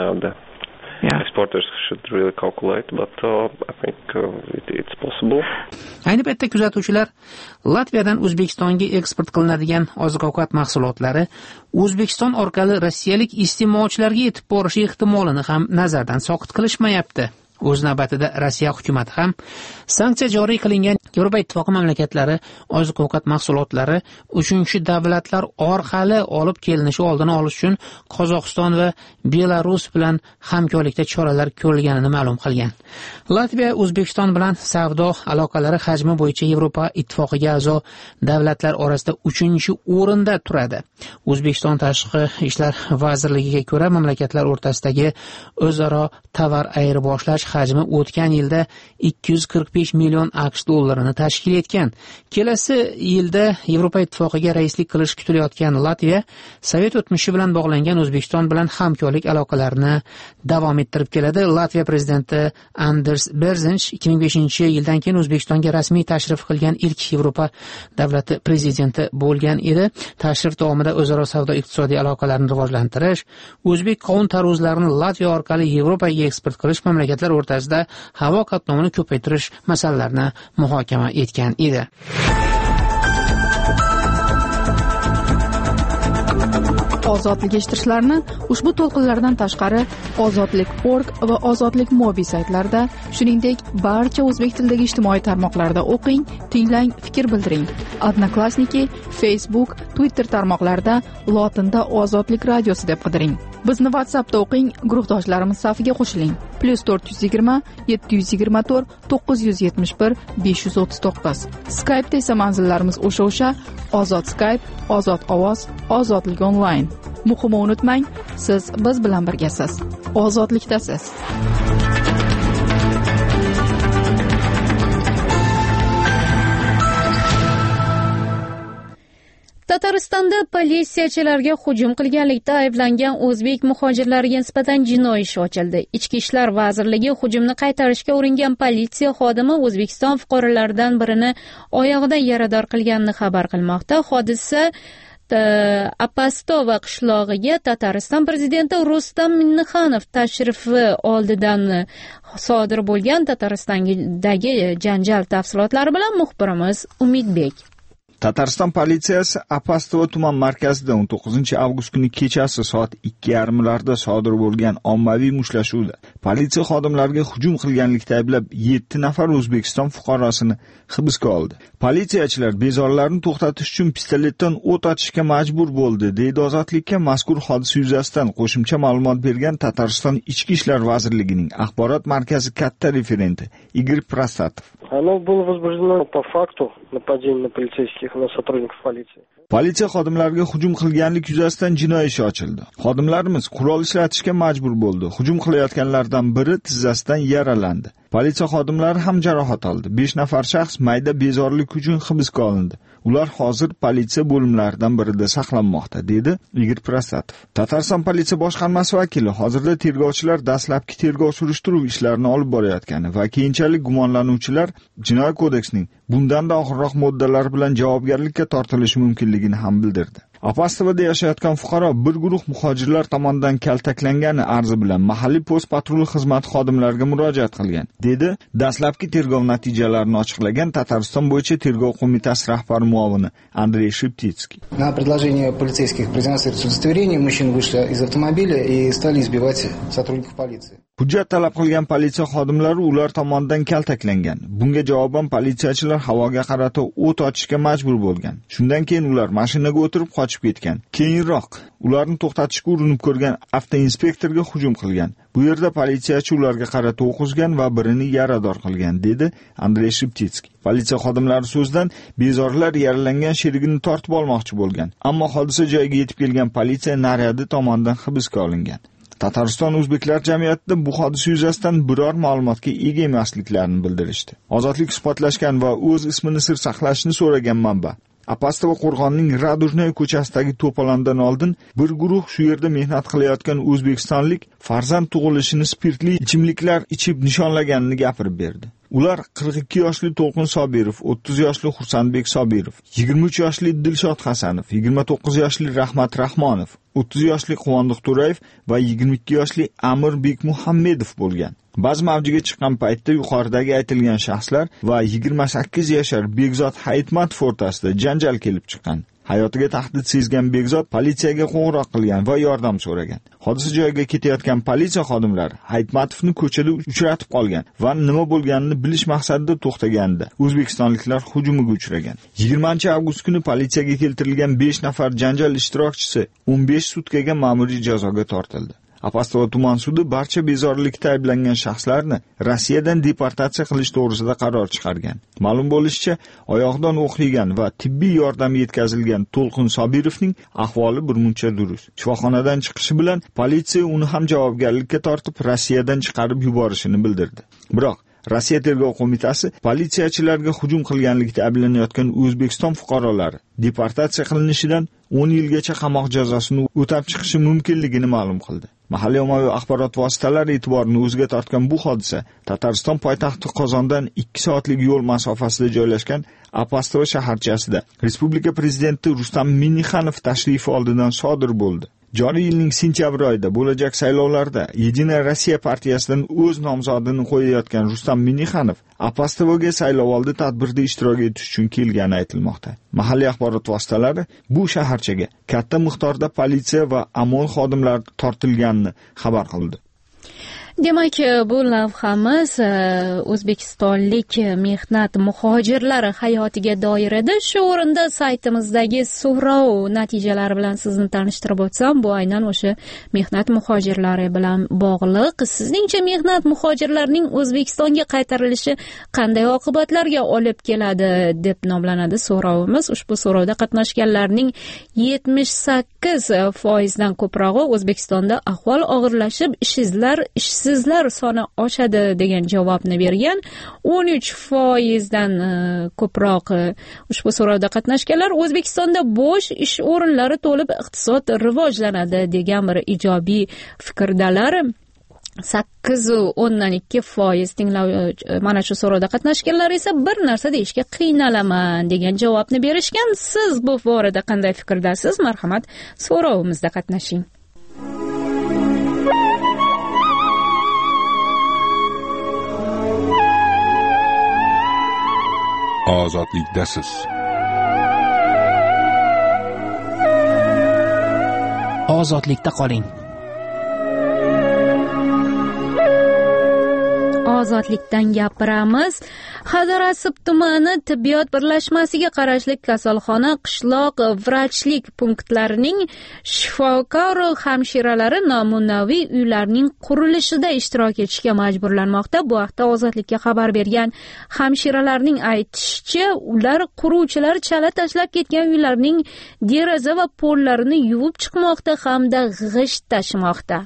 exporters should really calculate, but I think it's possible. Ayni paytda kuzatuvchilar Latviyadan O'zbekistonga eksport qilinadigan oziq-ovqat mahsulotlari O'zbekiston orqali rossiyalik iste'molchilarga yetib borishi ehtimolini ham nazardan soqit qilishmayapti. O'z navbatida Rossiya hukumati ham sanksiya joriy qilingan Yevropa Ittifoqi mamlakatlari oziq-ovqat mahsulotlari 3 davlatlar orqali olib kelinishi oldini olish uchun Qozog'iston va Belarus bilan hamkorlikda choralar ko'rilganini ma'lum qilgan. Latviya O'zbekiston bilan savdo aloqalari hajmi bo'yicha Yevropa Ittifoqiga a'zo davlatlar orasida 3-o'rinda turadi. O'zbekiston Tashqi ishlar vazirligiga ko'ra, mamlakatlar o'rtasidagi o'zaro tovar ayirboshlash hajmi o'tgan yilda 245 million AQSh dollarini tashkil etgan. Kelasi yilda Yevropa Ittifoqiga raislik qilish kutilayotgan Latviya Sovet o'tmishi bilan bog'langan O'zbekiston bilan hamkorlik aloqalarini davom ettirib keladi. Latviya prezidenti Anders Berzinch 2005-yildan keyin O'zbekistonga rasmiy tashrif qilgan ilk Yevropa davlati prezidenti bo'lgan edi. Tashrif davomida o'zaro savdo-iqtisodiy aloqalarni rivojlantirish, o'zbek qovun-tarvuzlarini Latviya orqali Yevropaga eksport qilish, mamlakatlar o'rtasida havo qatnovini ko'paytirish masalalarini muhokama etgan edi. Ozodlik eshittirishlarni ushbu to'lqinlardan tashqari ozodlik.org va ozodlik.mobi saytlarida, shuningdek barcha o'zbek tilidagi ijtimoiy tarmoqlarda o'qing, tinglang, fikr bildiring. Odnoklassniki, Facebook, Twitter tarmoqlarida lotinda Ozodlik radiosi deb qidiring. Bizni WhatsAppda o'qing, guruhdoshlarimiz safiga qo'shiling. +420 724 971 539. Skype'da esa manzillarimiz o'sha Ozod Skype, Ozod ovoz, Ozodlik onlayn. Muhimi unutmang, siz biz bilan birgasiz. Ozodlikdasiz. Tataristonda politsiyachilarga hujum qilganlikda ayblangan o'zbek muhojirlariga nisbatan jinoiy ish ochildi. Ichki ishlar vazirligi hujumni qaytarishga uringan politsiya xodimi O'zbekiston fuqarolaridan birini oyog'idan yarador qilganini xabar qilmoqda. Hodisa Apastova qishlog'iga Tatariston prezidenti Rustam Minnixanov tashrifi oldidan sodir bo'lgan. Tataristondagi janjal tafsilotlari bilan muxbirimiz Umidbek. Tatariston politsiyasi Apastova tuman markazida 19-avgust kuni kechasi soat 2:30larda sodir bo'lgan ommaviy mushtlashuvda politsiya xodimlariga hujum qilganlikda ayblab 7 nafar O'zbekiston fuqarosini hibsga oldi. Politsiyachilar bezorilarni to'xtatish uchun pistoletdan o't ochishga majbur bo'ldi, deydi Ozodlikka mazkur hodisa yuzasidan qo'shimcha ma'lumot bergan Tatariston Ichki ishlar vazirligining axborot markazi katta referenti Igor Prostatov. Оно было возбуждено по факту нападения на полицейских, на сотрудников полиции. Politsiya xodimlariga hujum qilganlik yuzasidan jinoiy ish ochildi. Xodimlarimiz qurol ishlatishga majbur bo'ldi. Hujum qilayotganlardan biri tizzasidan yaralandi. Politsiya xodimlari ham jarohat oldi. 5 nafar shaxs mayda bezorilik uchun hibsga olindi. Ular hozir politsiya bo'limlaridan birida saqlanmoqda, dedi Igor Prostatov. Tatariston politsiya boshqarmasi vakili hozirda tergovchilar dastlabki tergov surishtiruv ishlarini olib borayotgani va keyinchalik gumonlanuvchilar Jinoiy kodeksning bundan da og'irroq moddalari bilan javobgarlikka tortilishi mumkinligini ham bildirdi. Apastovada yashayotgan fuqaro bir guruh muhojirlar tomonidan kaltaklangani arzi bilan mahalliy post patrul xizmati xodimlariga murojaat qilgan, dedi dastlabki tergov natijalarini ochiqlagan Tatariston bo'yicha tergov qo'mitasi rahbari muavini Andrey Shiptitskiy. На предложение полицейских продемонстрировать удостоверение мужчины вышли из автомобиля и стали избивать сотрудников полиции. Hujjat talab qilgan politsiya xodimlari ular tomonidan kaltaklangan. Bunga javoban politsiyachilar havoga qarata o't ochishga majbur bo'lgan. Shundan keyin ular mashinaga o'tirib qochib ketgan. Keyinroq ularni to'xtatishga urinib ko'rgan avtoinspektorga hujum qilgan. Bu yerda politsiyachi ularga qarata o'q uzgan va birini yarador qilgan, dedi Andrey Shiptitskiy. Politsiya xodimlari so'zdan bezorilar yaralangan sherigini tortib olmoqchi bo'lgan, ammo hodisa joyiga yetib kelgan politsiya naryadi tomonidan hibsga olingan. Tatariston o'zbeklar jamiyatida bu hodisa yuzasidan biror ma'lumotga ega emasliklarini bildirishdi. Ozodlik suhbatlashgan va o'z ismini sir saqlashni so'ragan manba Apastova qo'rg'onning Radujnoy ko'chasidagi to'polondan oldin bir guruh shu yerda mehnat qilayotgan o'zbekistonlik farzand tug'ilishini spirtli ichimliklar ichib nishonlaganini gapirib berdi. Ular 42 yoshli To'lqin Sobirov, 30 yoshli Xursandbek Sobirov, 23 yoshli Dilshod Hasanov, 29 yoshli Rahmat Rahmonov, 30 yoshli Quvondiq To'rayev va 22 yoshli Amir Bekmuhammedov bo'lgan. Ba'zi mavjiga chiqqan paytda yuqoridagi aytilgan shaxslar va 28 yashar Bekzod Hayitmatov o'rtasida janjal kelib chiqqan. Hayotiga tahdid sezgan Bekzod politsiyaga qo'ng'iroq qilgan va yordam so'ragan. Hodisa joyiga ketayotgan politsiya xodimlari Hayitmatovni ko'chada uchratib qolgan va nima bo'lganini bilish maqsadida to'xtaganida o'zbekistonliklar hujumiga uchragan. 20-avgust kuni politsiyaga keltirilgan 5 nafar janjal ishtirokchisi 15 sutkaga ma'muriy jazoga tortildi. Apastova tuman sudi barcha bezorilikda ayblangan shaxslarni Rossiyadan deportatsiya qilish to'g'risida qaror chiqargan. Ma'lum bo'lishicha, oyog'idan o'q yegan va tibbiy yordam yetkazilgan To'lqin Sobirovning ahvoli birmuncha durust. Shifoxonadan chiqishi bilan politsiya uni ham javobgarlikka tortib Rossiyadan chiqarib yuborishini bildirdi. Biroq Rossiya tergov qo'mitasi politsiyachilarga hujum qilganlikda ayblanayotgan O'zbekiston fuqarolari deportatsiya qilinishidan 10 yilgacha qamoq jazosini o'tab chiqishi mumkinligini ma'lum qildi. Mahalliy ommaviy axborot vositalari e'tiborini o'ziga tortgan bu hodisa Tatariston poytaxti Qozondan 2 soatlik yo'l masofasida joylashgan Apastova shaharchasida Respublika prezidenti Rustam Minnixanov tashrifi oldidan sodir bo'ldi. Joriy yilning sentyabr oyida bo'lajak saylovlarda Yedinaya Rossiya partiyasidan o'z nomzodini qo'yayotgan Rustam Minnixanov Apastovaga saylovoldi tadbirda ishtirok etish uchun kelgani aytilmoqda. Mahalliy axborot vositalari bu shaharchaga katta miqdorda politsiya va OMON xodimlari tortilganini xabar qildi. Demak, bu lavhamiz o'zbekistonlik mehnat muhojirlari hayotiga doir edi. Shu o'rinda saytimizdagi so'rov natijalari bilan sizni tanishtirib o'tsam, bu aynan o'sha mehnat muhojirlari bilan bog'liq. Sizningcha mehnat muhojirlarining O'zbekistonga qaytarilishi qanday oqibatlarga olib keladi deb nomlanadi so'rovimiz. Ushbu so'rovda qatnashganlarning 78% dan ko'prog'i O'zbekistonda ahvol og'irlashib, ishsizlar soni oshadi degan javobni bergan. 13% dan ko'proq ushbu so'rovda qatnashganlar O'zbekistonda bo'sh ish o'rinlari to'lib iqtisod rivojlanadi degan bir ijobiy fikrdalar. 8.2% mana shu so'rovda qatnashganlar esa bir narsa deyishga qiynalaman degan javobni berishgan. Siz bu borada qanday fikrdasiz? Marhamat, so'rovimizda qatnashing. Ozodlikdasiz. Ozodlikda qoling. ozodlikdan gapiramiz. Hadarasib tumani tibbiyot birlashmasiga qarashli kasalxona qishloq vrachlik punktlarining shifokor hamshiralari namunaviy uylarning qurilishida ishtirok etishga majburlanmoqda. Bu haqda Ozodlikka xabar bergan hamshiralarning aytishicha, ular quruvchilar chala tashlab ketgan uylarning deraza va pollarini yuvib chiqmoqda hamda g'isht tashimoqda.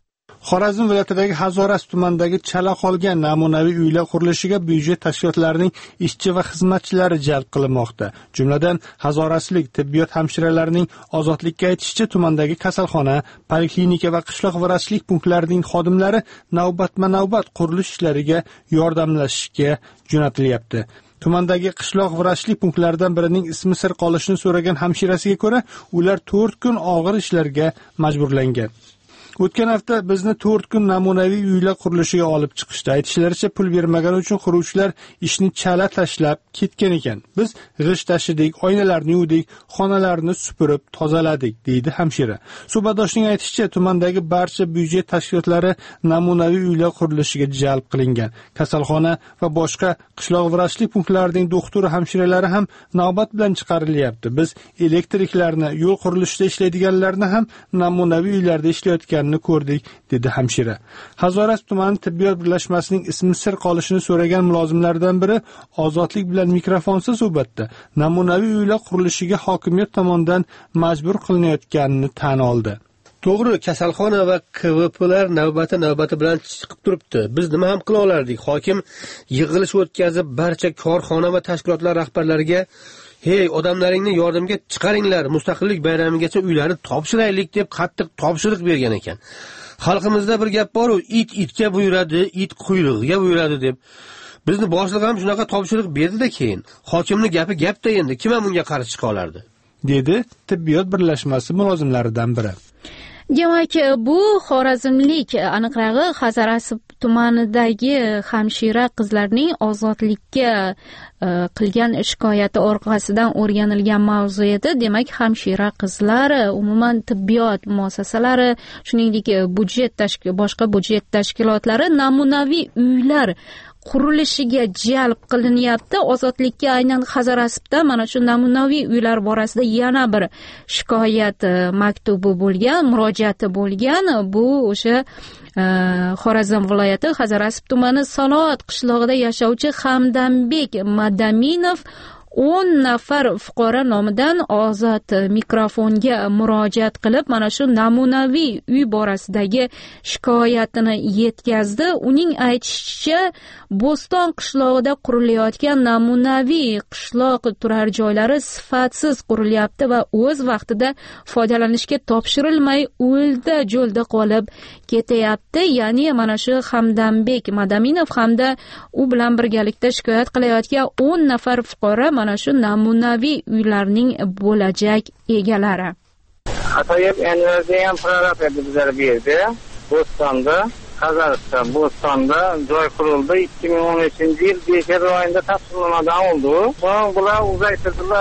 Xorazm viloyatidagi Hazoras tumanidagi chala qolgan namunaviy uylar qurilishiga byudjet tashkilotlarining ishchi va xizmatchilari jalb qilinmoqda. Jumladan, Hazoraslik tibbiyot hamshiralarining Ozodlikka aytishicha, tumandagi kasalxona, poliklinika va qishloq vrachlik punktlarining xodimlari navbatma-navbat qurilish ishlariga yordamlashishga jo'natilyapti. Tumandagi qishloq vrachlik punktlaridan birining ismi sir qolishini so'ragan hamshirasiga ko'ra, ular 4 kun og'ir ishlarga majburlangan. O'tgan hafta bizni 4 kun namunaviy uylar qurilishiga olib chiqishdi. Aytishlaricha, pul bermagani uchun quruvchilar ishni chala tashlab ketgan ekan. Biz g'isht tashidik, oynalarni yuvdik, xonalarni supurib tozaladik, deydi hamshira. Suhbatdoshning aytishicha, tumandagi barcha byudjet tashkilotlari namunaviy uylar qurilishiga jalb qilingan. Kasalxona va boshqa qishloq vrachlik punktlarining doktor hamshiralari ham navbat bilan chiqarilyapti. Biz elektriklarni, yo'l qurilishida ishlaydiganlarni ham namunaviy uylarda ishlayotgan ko'rdik, dedi hamshira. Hazoras tumani tibbiyot birlashmasining ismi sir qolishini so'ragan mulozimlardan biri Ozodlik bilan mikrofonsiz suhbatda namunaviy uylar qurilishiga hokimiyat tomonidan majbur qilinayotganini tan oldi. To'g'ri, kasalxona va KVPlar navbati bilan chiqib turibdi. Biz nima ham qila olardik? Hokim yig'ilish o'tkazib, barcha korxona va tashkilotlar rahbarlariga "Hey, odamlaringni yordamga chiqaringlar, mustaqillik bayramigacha uylarni topshiraylik" deb qattiq topshiriq bergan ekan. Xalqimizda bir gap bor-ku, it itga buyuradi, it quyrug'iga buyuradi deb. Bizni boshliq ham shunaqa topshiriq berdi-da, keyin hokimning gapi gapda, endi kim ham unga qarshi chiqa olardi, dedi tibbiyot birlashmasi mulozimlaridan biri. Demak, bu xorazmlik, aniqrog'i Hazorasib tumanidagi hamshira qizlarning Ozodlikka qilgan shikoyati orqasidan o'rganilgan mavzu edi. Demak, hamshira qizlar umuman tibbiyot muassasalari, shuningdek boshqa byudjet tashkilotlari namunaviy uylar qurilishiga jalb qilinyapti. Ozodlikka aynan Hazorasibda mana shu namunaviy uylar borasida yana bir shikoyat maktubi bo'lgan, murojaati bo'lgan. Bu o'sha Xorazm viloyati Hazorasib tumani Sanoat qishlog'ida yashovchi Hamdambek Madaminov 10 nafar fuqaro nomidan Ozod mikrofonga murojaat qilib, mana shu namunaviy uy borasidagi shikoyatini yetkazdi. Uning aytishicha, Bo'ston qishlog'ida qurilayotgan namunaviy qishloq turar joylari sifatsiz qurilyapti va o'z vaqtida foydalanishga topshirilmay o'lda-jo'lda qolib ketyapti. Ya'ni mana shu Hamdambek Madaminov hamda u bilan birgalikda shikoyat qilayotgan 10 nafar fuqaro mana shu namunaviy uylarning bo'lajak egalari. Xatoyib Enverda ham prorab edi bizlar bu yerda, Bo'stonda, Hazorasda, Bo'stonda joy qurildi. 2013-yil dekabr oyida tasdiqlamadan oldi. So'ng bular uzaytirdilar.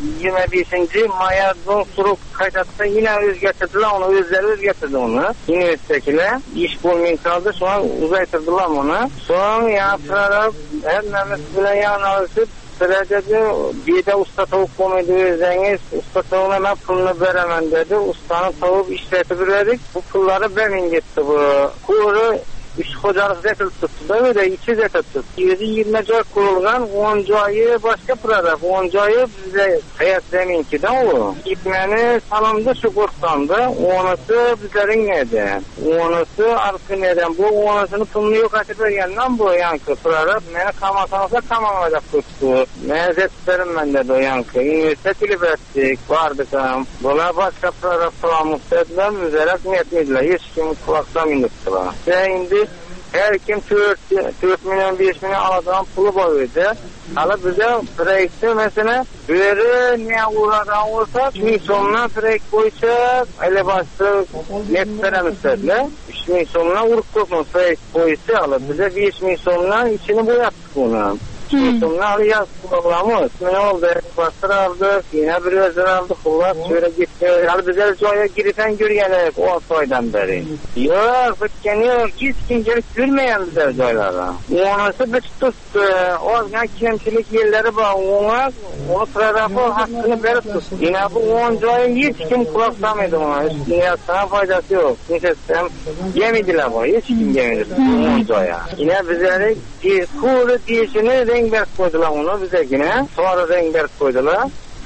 25-maydan surib qaytatsa yine o'zgartirdilar, uni o'zlari o'zgartirdi uni. Universitetdagilar ish bo'lmay qoldi, so'ng uzaytirdilar uni. So'ng yana prorab hammamiz bilan yonalishib Sıracada beda usta tavuk olmaydı özeniz, usta tavuğuna ben pulunu veremem dedi. Ustanın tavuk işletip verdik. Bu pulları benim gitti bu. Kuru iş hocalık zetil tuttu da öyle 2 zetil tuttu. 20 joy kurulgan, 10 joyu başka prorab, 10 joyu bize hayat zeminkiden o. Gitmeni salonda şu kurtlandı, onası bizlerin neydi? Onası arka neden bu, onasını pulunu yok açıp vergenden bu yankı prorab. Beni kamasansa kamamayacak tuttu. Mezetlerim ben dedi o yankı. Üniversiteli verdik, vardık hem. Buna başka prorab falan muhtemelen müzerek niyetmediler. Hiç kim kulaktan indirdiler. Şimdi her kim 4 milyon 5 milyon aladan pulu boyuydu. Hala bize projekti mesela böyle ne uğradan olsa 3 milyon sonuna projekt boyunca öyle başta net veremezler. 3 milyon sonuna vurup kokma projekt boyunca hala bize 5 milyon sonuna içini boyattık bunu. Tutumlar yazılmış. Ne oldu? Bastırıldı. Yine bir özüraldı. Kullar şöyle gitti. Yani bize joya girişen görgenek o soydan beri. Yok, bitkeni yok. Hiç kim gelip görmeyen bize joylara. Onası bir tuttu. O yani kemçilik yerleri var. Onu tarafı hakkını verip tuttu. Yine bu 10 joya hiç kim kulaklamıyordu ona. Yine sana faydası yok. Neyse sen yemediler bu. Hiç kim yemedi. 10 joya. Yine bize kuru diyişini renk koydular onu bize yine. Sonra renk koydular.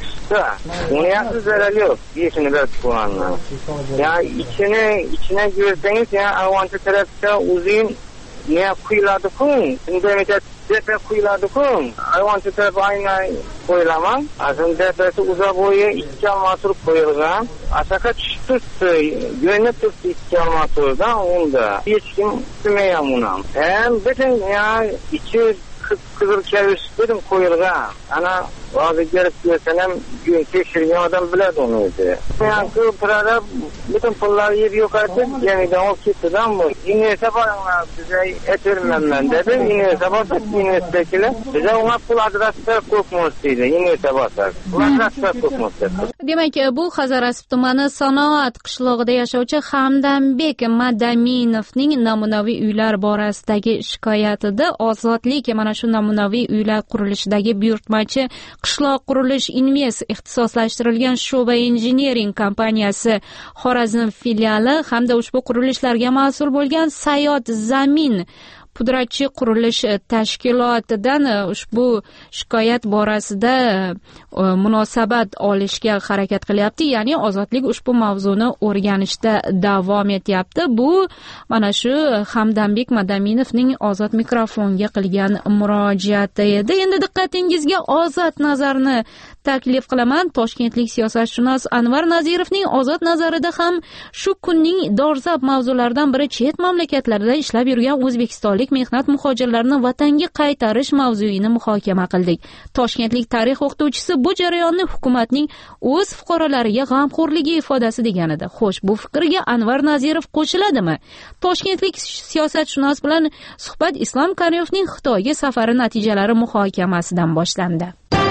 Onu yapsız zararı yok. Diyişini verip koyanlar. Ya içine girseniz ya avantaj tarafta uzun ne kuyuladı kun. Şimdi depe kuyuladı kun. Avantaj tarafı aynı koyulamam. Aslında depesi uzak boyu 2 almasır koyulgan. Aşağı tuttu. Yönü tuttu 2 almasırdan onda. Hiç kim sümeyem ona. Hem bütün ya içi kızıl keviş dedim koyulgan. Ana bazı gelip görsem gün tekşirgen adam biledi onu öyle. Yani pırada bütün pullar yer yok artık. Yani de o kitleden bu. Yine sabahlar bize etirmem ben dedi. Yine sabahlar yine bekle. Bize ona pul adresler kokmasıydı. Yine sabahlar. Pul adresler kokmasıydı. Demak, bu Hazarasp tumani Sanoat qishlog'ida yashovchi Hamdambek Madaminovning namunaviy uylar borasidagi shikoyatida ozodlik mana shu namunaviy uylar qurilishidagi buyurtmachi Qishloq qurilish Invest ixtisoslashtirilgan sho'ba injiniring kompaniyasi Xorazm filiali hamda ushbu qurilishlarga mas'ul bo'lgan Sayot Zamin pudratchi qurilish tashkilotidan ushbu shikoyat borasida munosabat olishga harakat qilyapti. Ya'ni ozodlik ushbu mavzuni o'rganishda davom etyapti. Bu mana shu Hamdambek Madaminovning Ozod mikrofonga qilgan murojaati edi. Endi diqqatingizga Ozod nazarni taklif qilaman. Toshkentlik siyosatshunos Anvar Nazirovning Ozod nazarida ham shu kunning dolzarb mavzularidan biri chet mamlakatlarda ishlab yurgan o'zbekistonlik mehnat muhojirlarini vatanga qaytarish mavzuini muhokama qildik. Toshkentlik tarix o'qituvchisi bu jarayonni hukumatning o'z fuqarolariga g'amxo'rligi ifodasi degan edi. Xo'sh, bu fikrga Anvar Nazirov qo'shiladimi? Toshkentlik siyosatshunos bilan suhbat Islom Karimovning Xitoyga safari natijalari muhokamasidan boshlandi.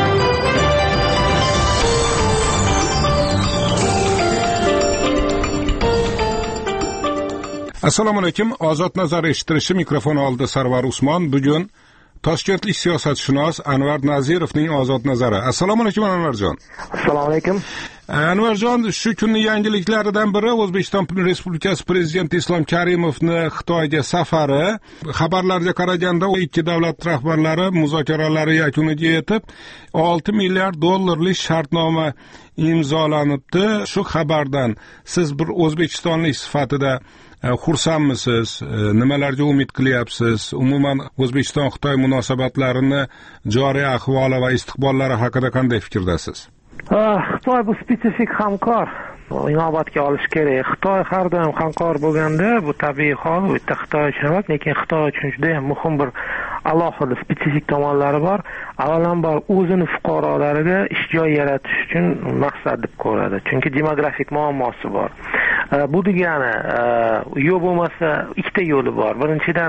Assalomu alaykum. Ozod nazar eshitirishi mikrofon oldida Sarvar Usmon. Bugun Toshkentlik siyosatshunos Anvar Nazirovning Ozod nazari. Assalomu alaykum Anvarjon. Assalomu alaykum. Anvarjon, shu kunning yangiliklaridan biri O'zbekiston Respublikasi Prezidenti Islom Karimovning Xitoyga safari. Xabarlarga qaraganda ikki davlat rahbarlari muzokaralari yakuniga yetib 6 milliard dollarlik shartnoma imzolanibdi. Shu xabardan siz bir o'zbekistonlik sifatida xursandmisiz? Nimalarga umid qilyapsiz? Umuman O'zbekiston Xitoy munosabatlarini joriy ahvoli va istiqbollari haqida qanday fikrdasiz? Xitoy bu spetsifik hamkor. Inobatga olish kerak. Xitoy har doim hamkor bo'lganda, bu tabiiy hol. Bu yerda Xitoy uchun emas, lekin Xitoy uchun juda ham muhim bir alohida spetsifik tomonlari bor. Avvalambor o'zini fuqarolariga ish joy yaratish uchun maqsad deb ko'radi. Chunki demografik muammosi bor. Bu degani yo'l bo'lmasa ikkita yo'li bor. Birinchidan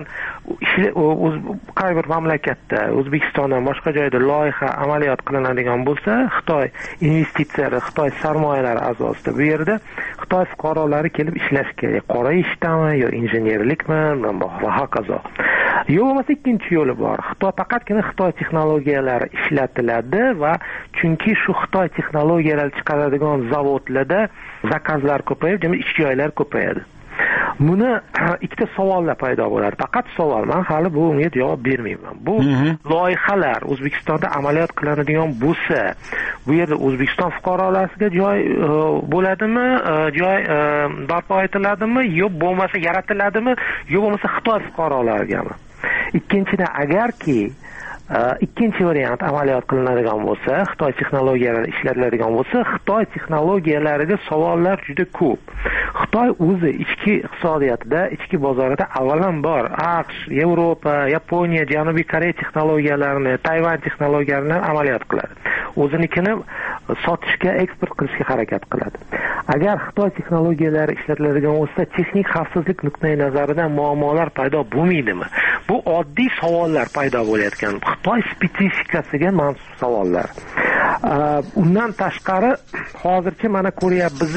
qay bir mamlakatda, O'zbekistondan boshqa joyda loyiha amaliyot qilinadigan bo'lsa, Xitoy investitsiyalari, Xitoy sarmoyalari asosida bu yerda Xitoy fuqarolari kelib ishlash kerak. Qora ishdami yo injenerlikmi va hokazo. Yo'l bo'lmasa ikkinchi yo'li bor. Xitoy faqatgina Xitoy texnologiyalari ishlatiladi va chunki shu Xitoy texnologiyalari chiqaradigan zavodlarda zakazlar ko'payib, demak ish joylar ko'payadi. Buni ikkita savollar paydo bo'ladi. Faqat savol, men hali bunga javob bermayman. Bu loyihalar O'zbekistonda amaliyot qilinadigan bo'lsa, bu yerda O'zbekiston fuqarolariga joy bo'ladimi, joy barpo etiladimi, yo bo'lmasa yaratiladimi, yo bo'lmasa Xitoy fuqarolarigami? Ikkinchidan, agarki ikkinchi variant amaliyot qilinadigan bo'lsa, Xitoy texnologiyalari ishlatiladigan bo'lsa, Xitoy texnologiyalariga savollar juda ko'p. Xitoy o'zi ichki iqtisodiyotida, ichki bozorida avvalambor AQSh, Yevropa, Yaponiya, Janubiy Koreya texnologiyalarini, Tayvan texnologiyalarini amaliyot qiladi. O'zinikini sotishga, eksport qilishga harakat qiladi. Agar Xitoy texnologiyalari ishlatiladigan bo'lsa, texnik xavfsizlik nuqtai nazaridan muammolar paydo bo'lmaydimi? Bu oddiy savollar paydo bo'layotgan, Xitoy spesifikasiga mansub savollar. Undan tashqari hozircha mana ko'ryapmiz,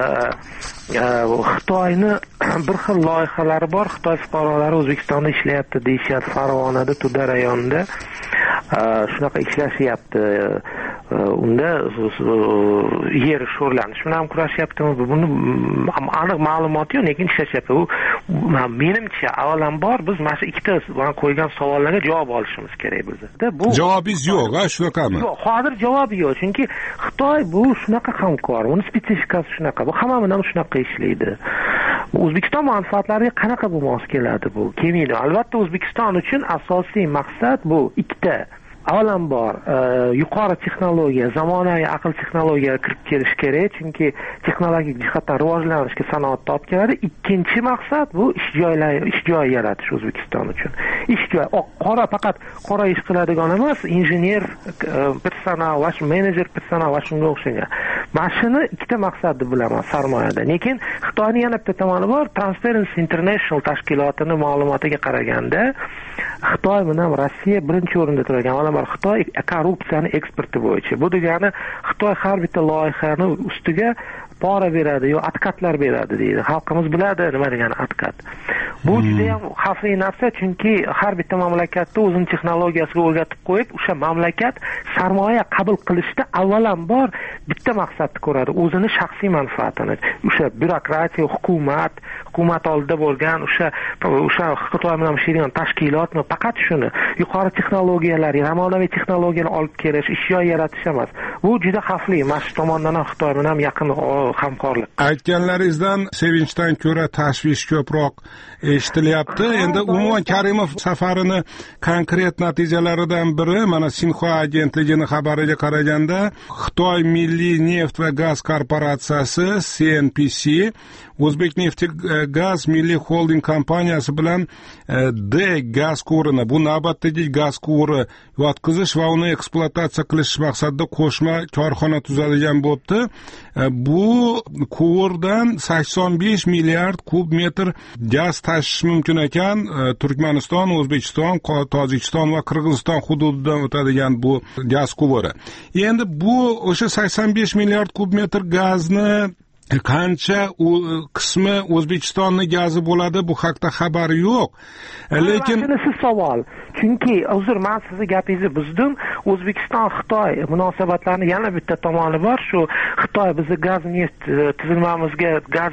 Xitoyni bir xil loyihalari bor. Xitoy fuqarolari O'zbekistonda ishlayapti deyishyapti, Farg'onada, Tuda rayonida shunaqa ishlashyapti. Unda yer sho'rlanish bilan kurashyaptimi, buni aniq ma'lumot yo'q, lekin ishlashyapti. Menimcha avvalambor biz mana shu ikkita qo'ygan savollarga javob olishimiz kerak bizda. Bu javobingiz yo'q, shunaqami? Yo'q, hozir javob yo'q, chunki Xitoy bu shunaqa hamkor, uni spesifikasi shunaqa, bu hamma bilan shunaqa ishlaydi. O'zbekiston manfaatlariga qanaqa bu mos keladi, bu kelmaydi. Albatta O'zbekiston uchun asosiy maqsad bu ikkita. Avvalambor yuqori texnologiya, zamonaviy aql texnologiyaga kirib kelish kerak, chunki texnologik jihatdan rivojlanishga sanoatda olib keladi. Ikkinchi maqsad bu ish joyi yaratish O'zbekiston uchun. Ish joyi faqat qora ish qiladigan emas, injener personal va menejer personal va shunga o'xshagan. Mana shuni ikkita maqsadni bilaman sarmoyada. Lekin Xitoyning yana bitta tomoni bor. Transparency International tashkilotining ma'lumotiga qaraganda Xitoy bilan Rossiya birinchi o'rinda turgan. Xitoy korrupsiyani eksporti bo'yicha. Bu degani Xitoy har bitta loyihani ustiga pora beradi yo откатlar beradi deydi. Xalqimiz biladi nima degani откат. Bu juda ham xavfli narsa, chunki har bitta mamlakatda o'zining texnologiyasiga o'rgatib qo'yib, o'sha mamlakat sarmoya qabul qilishda avvalambor bitta maqsadni ko'radi, o'zining shaxsiy manfaatini. O'sha byurokratiya, hukumat oldida bo'lgan o'sha Xitoy bilan ishlaydigan tashkilotni faqat shuni yuqori texnologiyalar, zamonaviy texnologiyalar olib kelish, ish joyi yaratish emas. Bu juda xavfli. Mana shu tomondan ham Xitoy bilan yaqin hamkorlik. Aytganlaringizdan sevinchdan ko'ra tashvish ko'proq eshitilyapti. Endi umuman Karimov safarini konkret natijalaridan biri mana Sinxua agentligining xabariga qaraganda Xitoy Milliy neft va gaz korporatsiyasi CNPC O'zbekneftgaz milliy holding kompaniyasi bilan D gaz quvurini, bu navbatdagi gaz quvuri yotqizish va uni ekspluatatsiya qilish maqsadida qo'shma korxona tuzadigan bo'libdi. Bu quvurdan 85 milliard kub metr gaz tashish mumkin ekan. Turkmaniston, O'zbekiston, Tojikiston va Qirg'iziston hududidan o'tadigan bu gaz quvuri. Endi bu o'sha 85 milliard kub metr gazni qancha qismi O'zbekistonning gazi bo'ladi, bu haqda xabar yo'q. Lekin siz savol, chunki uzr, men sizni gapingizni buzdim. O'zbekiston Xitoy munosabatlarining yana bitta tomoni bor. Shu Xitoy bizni gaz neft tizimimizga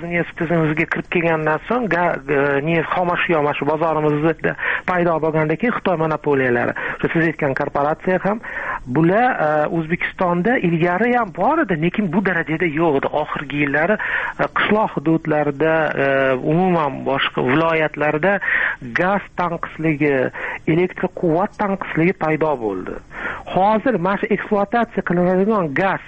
kirib kelgandan so'ng neft xomashyo mana shu bozorimizda paydo bo'lgandan keyin Xitoy monopoliyalari, siz aytgan korporatsiya ham bular O'zbekistonda ilgari ham bor edi, lekin bu darajada yo'q edi. Oxirgi yillar qishloq hududlarda, umuman boshqa viloyatlarda gaz tanqisligi, elektr quvvat tanqisligi paydo bo'ldi. Hozir mana shu ekspluatatsiya qilinadigan gaz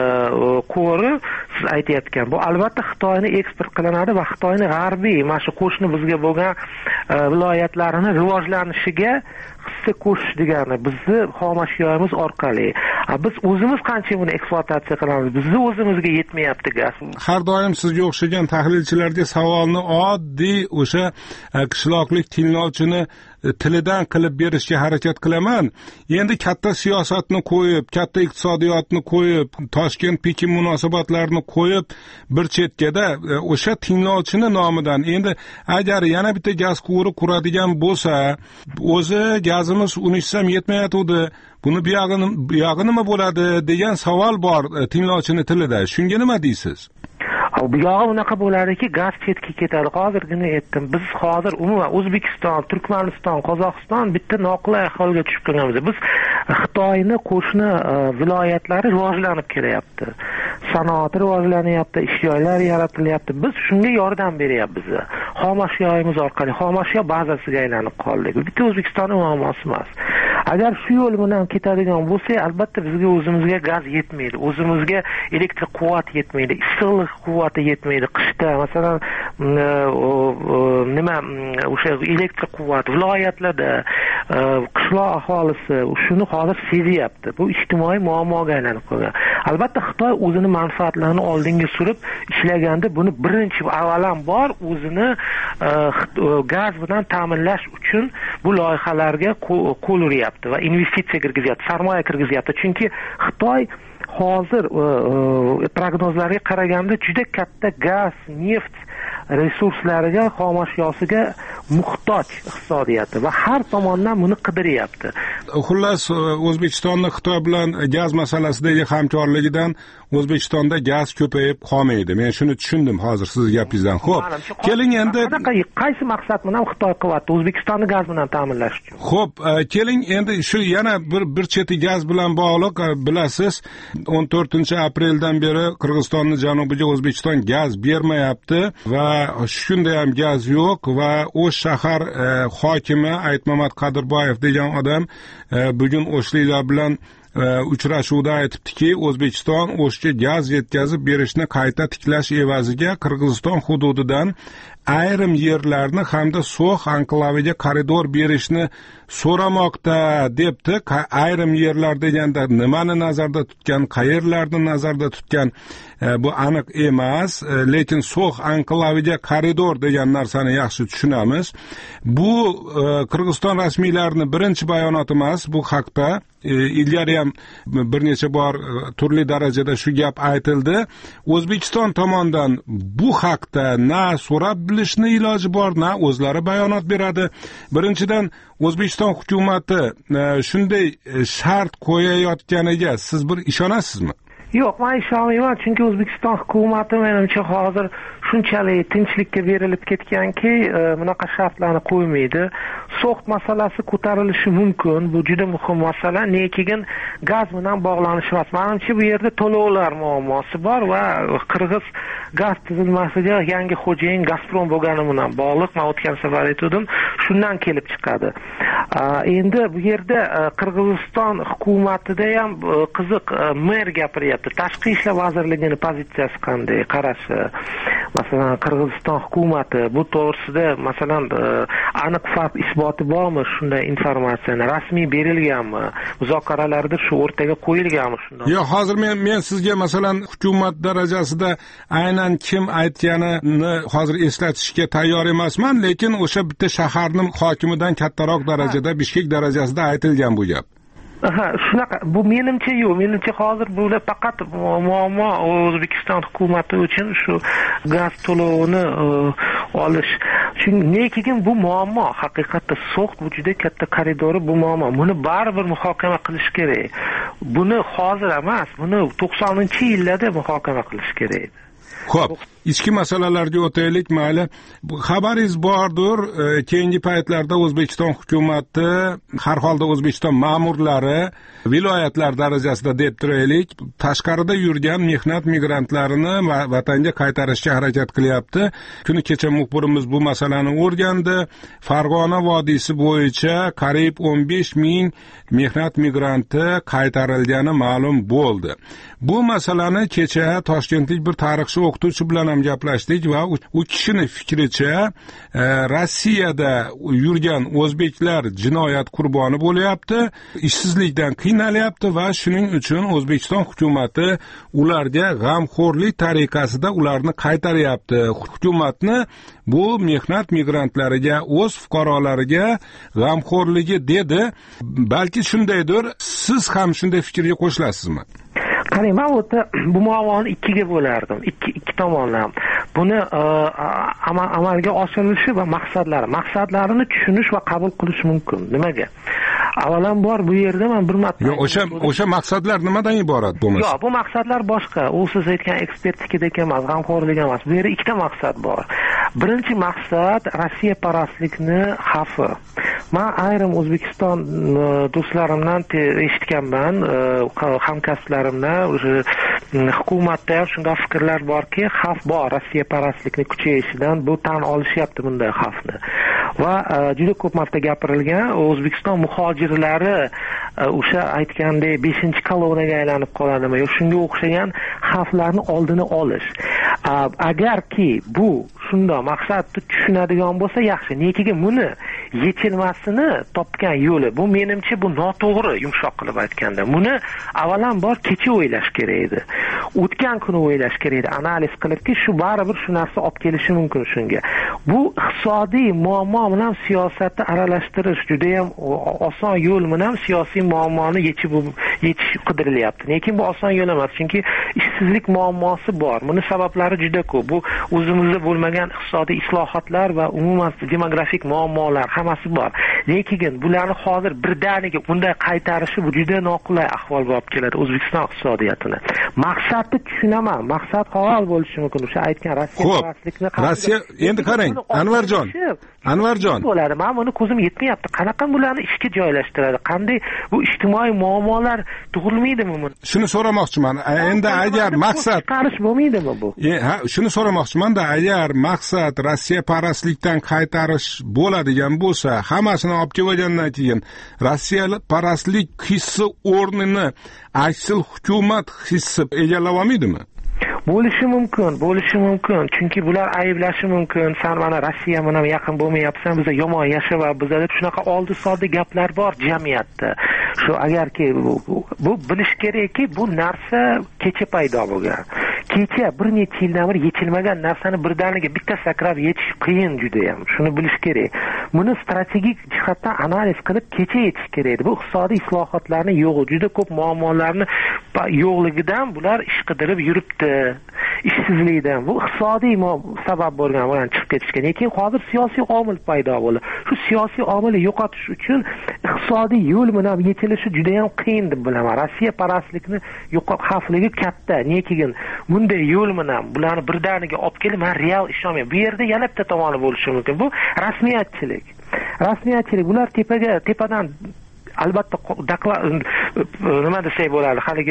quvuri siz aytayotgan, bu albatta Xitoyni eksport qilinadi va Xitoyning g'arbiy mana shu qo'shni bizga bo'lgan viloyatlarini rivojlanishiga hissa qo'shish degani bizni xomashyoyimiz orqali. Biz o'zimiz qancha buni ekspluatatsiya qilamiz? Bizni o'zimizga yetmayapti gaz. Har doim sizga o'xshagan tahlilchilarga savolni oddiy o'sha qishloqlik tinglovchini tilidan qilib berishga harakat qilaman. Endi katta siyosatni qo'yib, katta iqtisodiyotni qo'yib, Toshkent Pekin munosabatlarini qo'yib bir chetkada o'sha tinglovchini nomidan endi agar yana bitta gaz quvuri quradigan bo'lsa, o'zi gazimiz unishsam yetmayotdi. Buni buyog'i nima bo'ladi degan savol bor tinglovchini tilida. Shunga nima deysiz? Bu yog'i unaqa bo'ladiki, gaz chetga ketadi. Hozirgina aytdim. Biz hozir umuman O'zbekiston, Turkmaniston, Qozog'iston bitta noqulay ahvolga tushib qolganmiz. Biz Xitoyning qo'shni viloyatlari rivojlanib kelyapti. Sanoat rivojlanyapti, ish joylari yaratilyapti. Biz shunga yordam beryapmiz. Xomashyoyimiz orqali xomashyo bazasiga aylanib qoldik. Bitta O'zbekistonning muammosi emas. Agar shu yo'l bilan ketadigan bo'lsa, albatta bizga o'zimizga gaz yetmaydi, o'zimizga elektr quvvat yetmaydi, issiqlik quvvati yetmaydi. Qishda masalan o'sha elektr quvvat viloyatlarda qishloq aholisi shuni hozir sezyapti. Bu ijtimoiy muammoga aylanib qolgan. Albatta Xitoy o'zining manfaatlarini oldinga surib ishlaganda buni birinchi avvalambor o'zini gaz bilan ta'minlash uchun bu loyihalarga qo'l uryapti va investitsiya kirgizyapti, sarmoya kirgizyapti. Chunki Xitoy hozir prognozlarga qaraganda juda katta gaz, neft resurslariga, xom ashyosiga muhtoj iqtisodiyati va har tomondan buni qidiryapti. Xullas, O'zbekistonning Xitoy bilan gaz masalasidagi hamkorligidan O'zbekistonda gaz ko'payib qolmaydi. Men shuni tushundim hozir siz gapingizdan. Xo'p, keling endi qaysi maqsad bilan Xitoy qilyapti? O'zbekistonni gaz bilan ta'minlash uchun. Xo'p, keling endi shu yana bir cheti gaz bilan bog'liq, bilasiz, 14-apreldan beri Qirg'izistonning janubiga O'zbekiston gaz bermayapti va shunda ham gaz yo'q va O'sh shahar hokimi Aytmamat Qadirboyev degan odam bugun o'shliklar bilan uchrashuvda aytibdiki, O'zbekiston O'shga gaz yetkazib berishni qayta tiklash evaziga Qirg'iziston hududidan ayrim yerlarni hamda So'x anklaviga koridor berishni so'ramoqda debdi. Ayrim yerlar deganda nimani nazarda tutgan, qayerlarni nazarda tutgan bu aniq emas, lekin So'x anklaviga koridor degan narsani yaxshi tushunamiz. Bu Qirg'iziston rasmiylarining birinchi bayonoti emas bu haqda. Ilgari ham bir necha bor turli darajada shu gap aytildi. O'zbekiston tomonidan bu haqda na so'rab bilishni iloji bor, na o'zlari bayonot beradi. Birinchidan, O'zbekiston hukumati shunday shart qo'yayotganiga siz bir ishonasizmi? Yo'q, men ishonmayman, chunki O'zbekiston hukumati menimcha hozir shunchalik tinchlikka berilib ketganki, bunaqa shartlarni qo'ymaydi. So'x masalasi ko'tarilishi mumkin. Bu juda muhim masala. Lekin gaz bilan bog'lanish emas. Menimcha bu yerda to'lovlar muammosi bor va Qirg'iz gaz tizilmasiga yangi xo'jayin Gazprom bo'lgani bilan bog'liq. Men o'tgan safar aytdim, shundan kelib chiqadi. Endi bu yerda Qirg'iziston hukumatida ham qiziq mer gapiryapti. Tashqi ishlar vazirligining pozitsiyasi qanday, qarashi? Masalan, Qirg'iziston hukumati bu to'g'risida masalan aniq fakt isboti bormi shunday informatsiyani rasmiy berilganmi? Muzokaralarda shu o'rtaga qo'yilganmi shunday? Yo'q, hozir men sizga masalan hukumat darajasida aynan kim aytganini hozir eslatishga tayyor emasman, lekin o'sha bitta shaharning hokimidan kattaroq darajada Bishkek darajasida aytilgan bu gap. Shunaqa, bu menimcha yo'q. Menimcha hozir bu faqat muammo O'zbekiston hukumati uchun shu gaz to'lovini olish. Lekin bu muammo haqiqatda So'x bu juda katta koridori bu muammo. Buni baribir muhokama qilish kerak. Buni hozir emas, buni 90-yillarda muhokama qilish kerak. Xo'p, ichki masalalarga o'taylik, mayli. Xabaringiz bordir, keyingi paytlarda O'zbekiston hukumati, har holda O'zbekiston ma'murlari viloyatlar darajasida deb turaylik, tashqarida yurgan mehnat migrantlarini vatanga qaytarishga harakat qilyapti. Kuni kecha muxbirimiz bu masalani o'rgandi. Farg'ona vodiysi bo'yicha qariyb 15 ming mehnat migranti qaytarilgani ma'lum bo'ldi. Bu masalani kecha Toshkentlik bir tarixchi o'qituvchi bilan ham gaplashdik va u kishining fikricha Rossiyada yurgan o'zbeklar jinoyat qurboni bo'lyapti, ishsizlikdan qiynalyapti va shuning uchun O'zbekiston hukumati ularga g'amxo'rlik tariqasida ularni qaytaryapti. Hukumatni bu mehnat migrantlariga, o'z fuqarolariga g'amxo'rligi dedi. Balki shundaydir, siz ham shunday fikrga qo'shilasizmi? Qani, men bu muammoni ikkiga bo'lardim. Ikki tomonlama. Buni amalga oshirilishi va maqsadlarini tushunish va qabul qilish mumkin. Nimaga? Avvalambor bu yerda men bir marta o'sha maqsadlar nimadan iborat bo'lmasa? Yo'q, bu maqsadlar boshqa. U siz aytgan ekspertlikdek emas, g'amxo'rlik emas. Bu yerda ikkita maqsad bor. Birinchi maqsad Rossiya parastlikni xavfi. Men ayrim O'zbekiston do'stlarimdan eshitganman, hamkasblarimdan, hukumatda ham shunday fikrlar borki, xavf bor Rossiya parastlikni kuchayishidan, bu tan olishyapti bunday xavfni. Va juda ko'p marta gapirilgan, O'zbekiston muhojirlari o'sha aytgandek 5-kolonnaga aylanib qoladimi, yo shunga o'xshagan xavflarni oldini olish. Agarki bu shunday maqsadni tushunadigan bo'lsa yaxshi. Lekin buni yechilmasini topgan yo'li, bu menimcha bu noto'g'ri, yumshoq qilib aytganda. Buni avvalambor kecha o'ylash kerak edi. o'tgan kuni o'ylash kerak edi, analiz qilibki, shu baribir shu narsa olib kelishi mumkin shunga. Bu iqtisodiy muammo bilan siyosatni aralashtirish juda ham oson yo'l bilan siyosiy muammoni yechish qidirilyapti. Lekin bu oson yo'l emas, chunki ishsizlik muammosi bor. Buni sabablari juda ko'p. Bu o'zimizda bo'lmagan iqtisodiy islohotlar va umuman demografik muammolar hammasi bor. Lekin bularni hozir birdaniga bunday qaytarishi bu juda noqulay ahvolga olib keladi O'zbekiston iqtisodiyotini. Maqsadni tushunaman. Maqsad halol bo'lishi mumkin. O'sha aytgan Rossiya Rossiya endi qarang, Anvarjon bo'ladi. Men buni ko'zim yetmayapti. Qanaqa bularni ishga joylashtiradi? Qanday bu ijtimoiy muammolar tug'ilmaydimi buni? Shuni so'ramoqchiman. Endi agar maqsad qarish bo'lmaydimi bu? Ha, shuni so'ramoqchiman-da, agar maqsad Rossiya parastlikdan qaytarish bo'ladigan bo'lsa, hammasini olib kelgandan keyin Rossiya parastlik hissi o'rnini aksil hukumat hissi egallab olmaydimi? Bo'lishi mumkin. Chunki bular ayblashi mumkin. Sen mana Rossiya bilan yaqin bo'lmayapsan, biz yomon yashab, bizda shunaqa oldi-soldi gaplar bor jamiyatda. Shu agarki bu bilish kerakki, bu narsa kecha paydo bo'lgan. Kecha bir necha yildan beri yechilmagan narsani birdaniga bitta sakrab yechish qiyin juda ham. Shuni bilish kerak. Buni strategik jihatdan analiz qilib kecha yechish kerak. Bu iqtisodiy islohotlarni yo'g'i, juda ko'p muammolarni yo'qligidan bular ish qidirib yuribdi. Ishsizlikdan bu iqtisodiy sabab bo'lgan bilan chiqib ketishgan. Lekin hozir siyosiy omil paydo bo'ldi. Shu siyosiy omilni yo'qotish uchun iqtisodiy yo'l bilan yechilishi juda ham qiyin deb bilaman. Rossiya parastlikni xavfligi katta. Lekin bunday yo'l bilan bularni birdaniga olib kelib, men real ishonmayman. Bu yerda yana bitta tomoni bo'lishi mumkin. Bu rasmiyatchilik. Bular tepadan albatta nima desak bo'ladi, haligi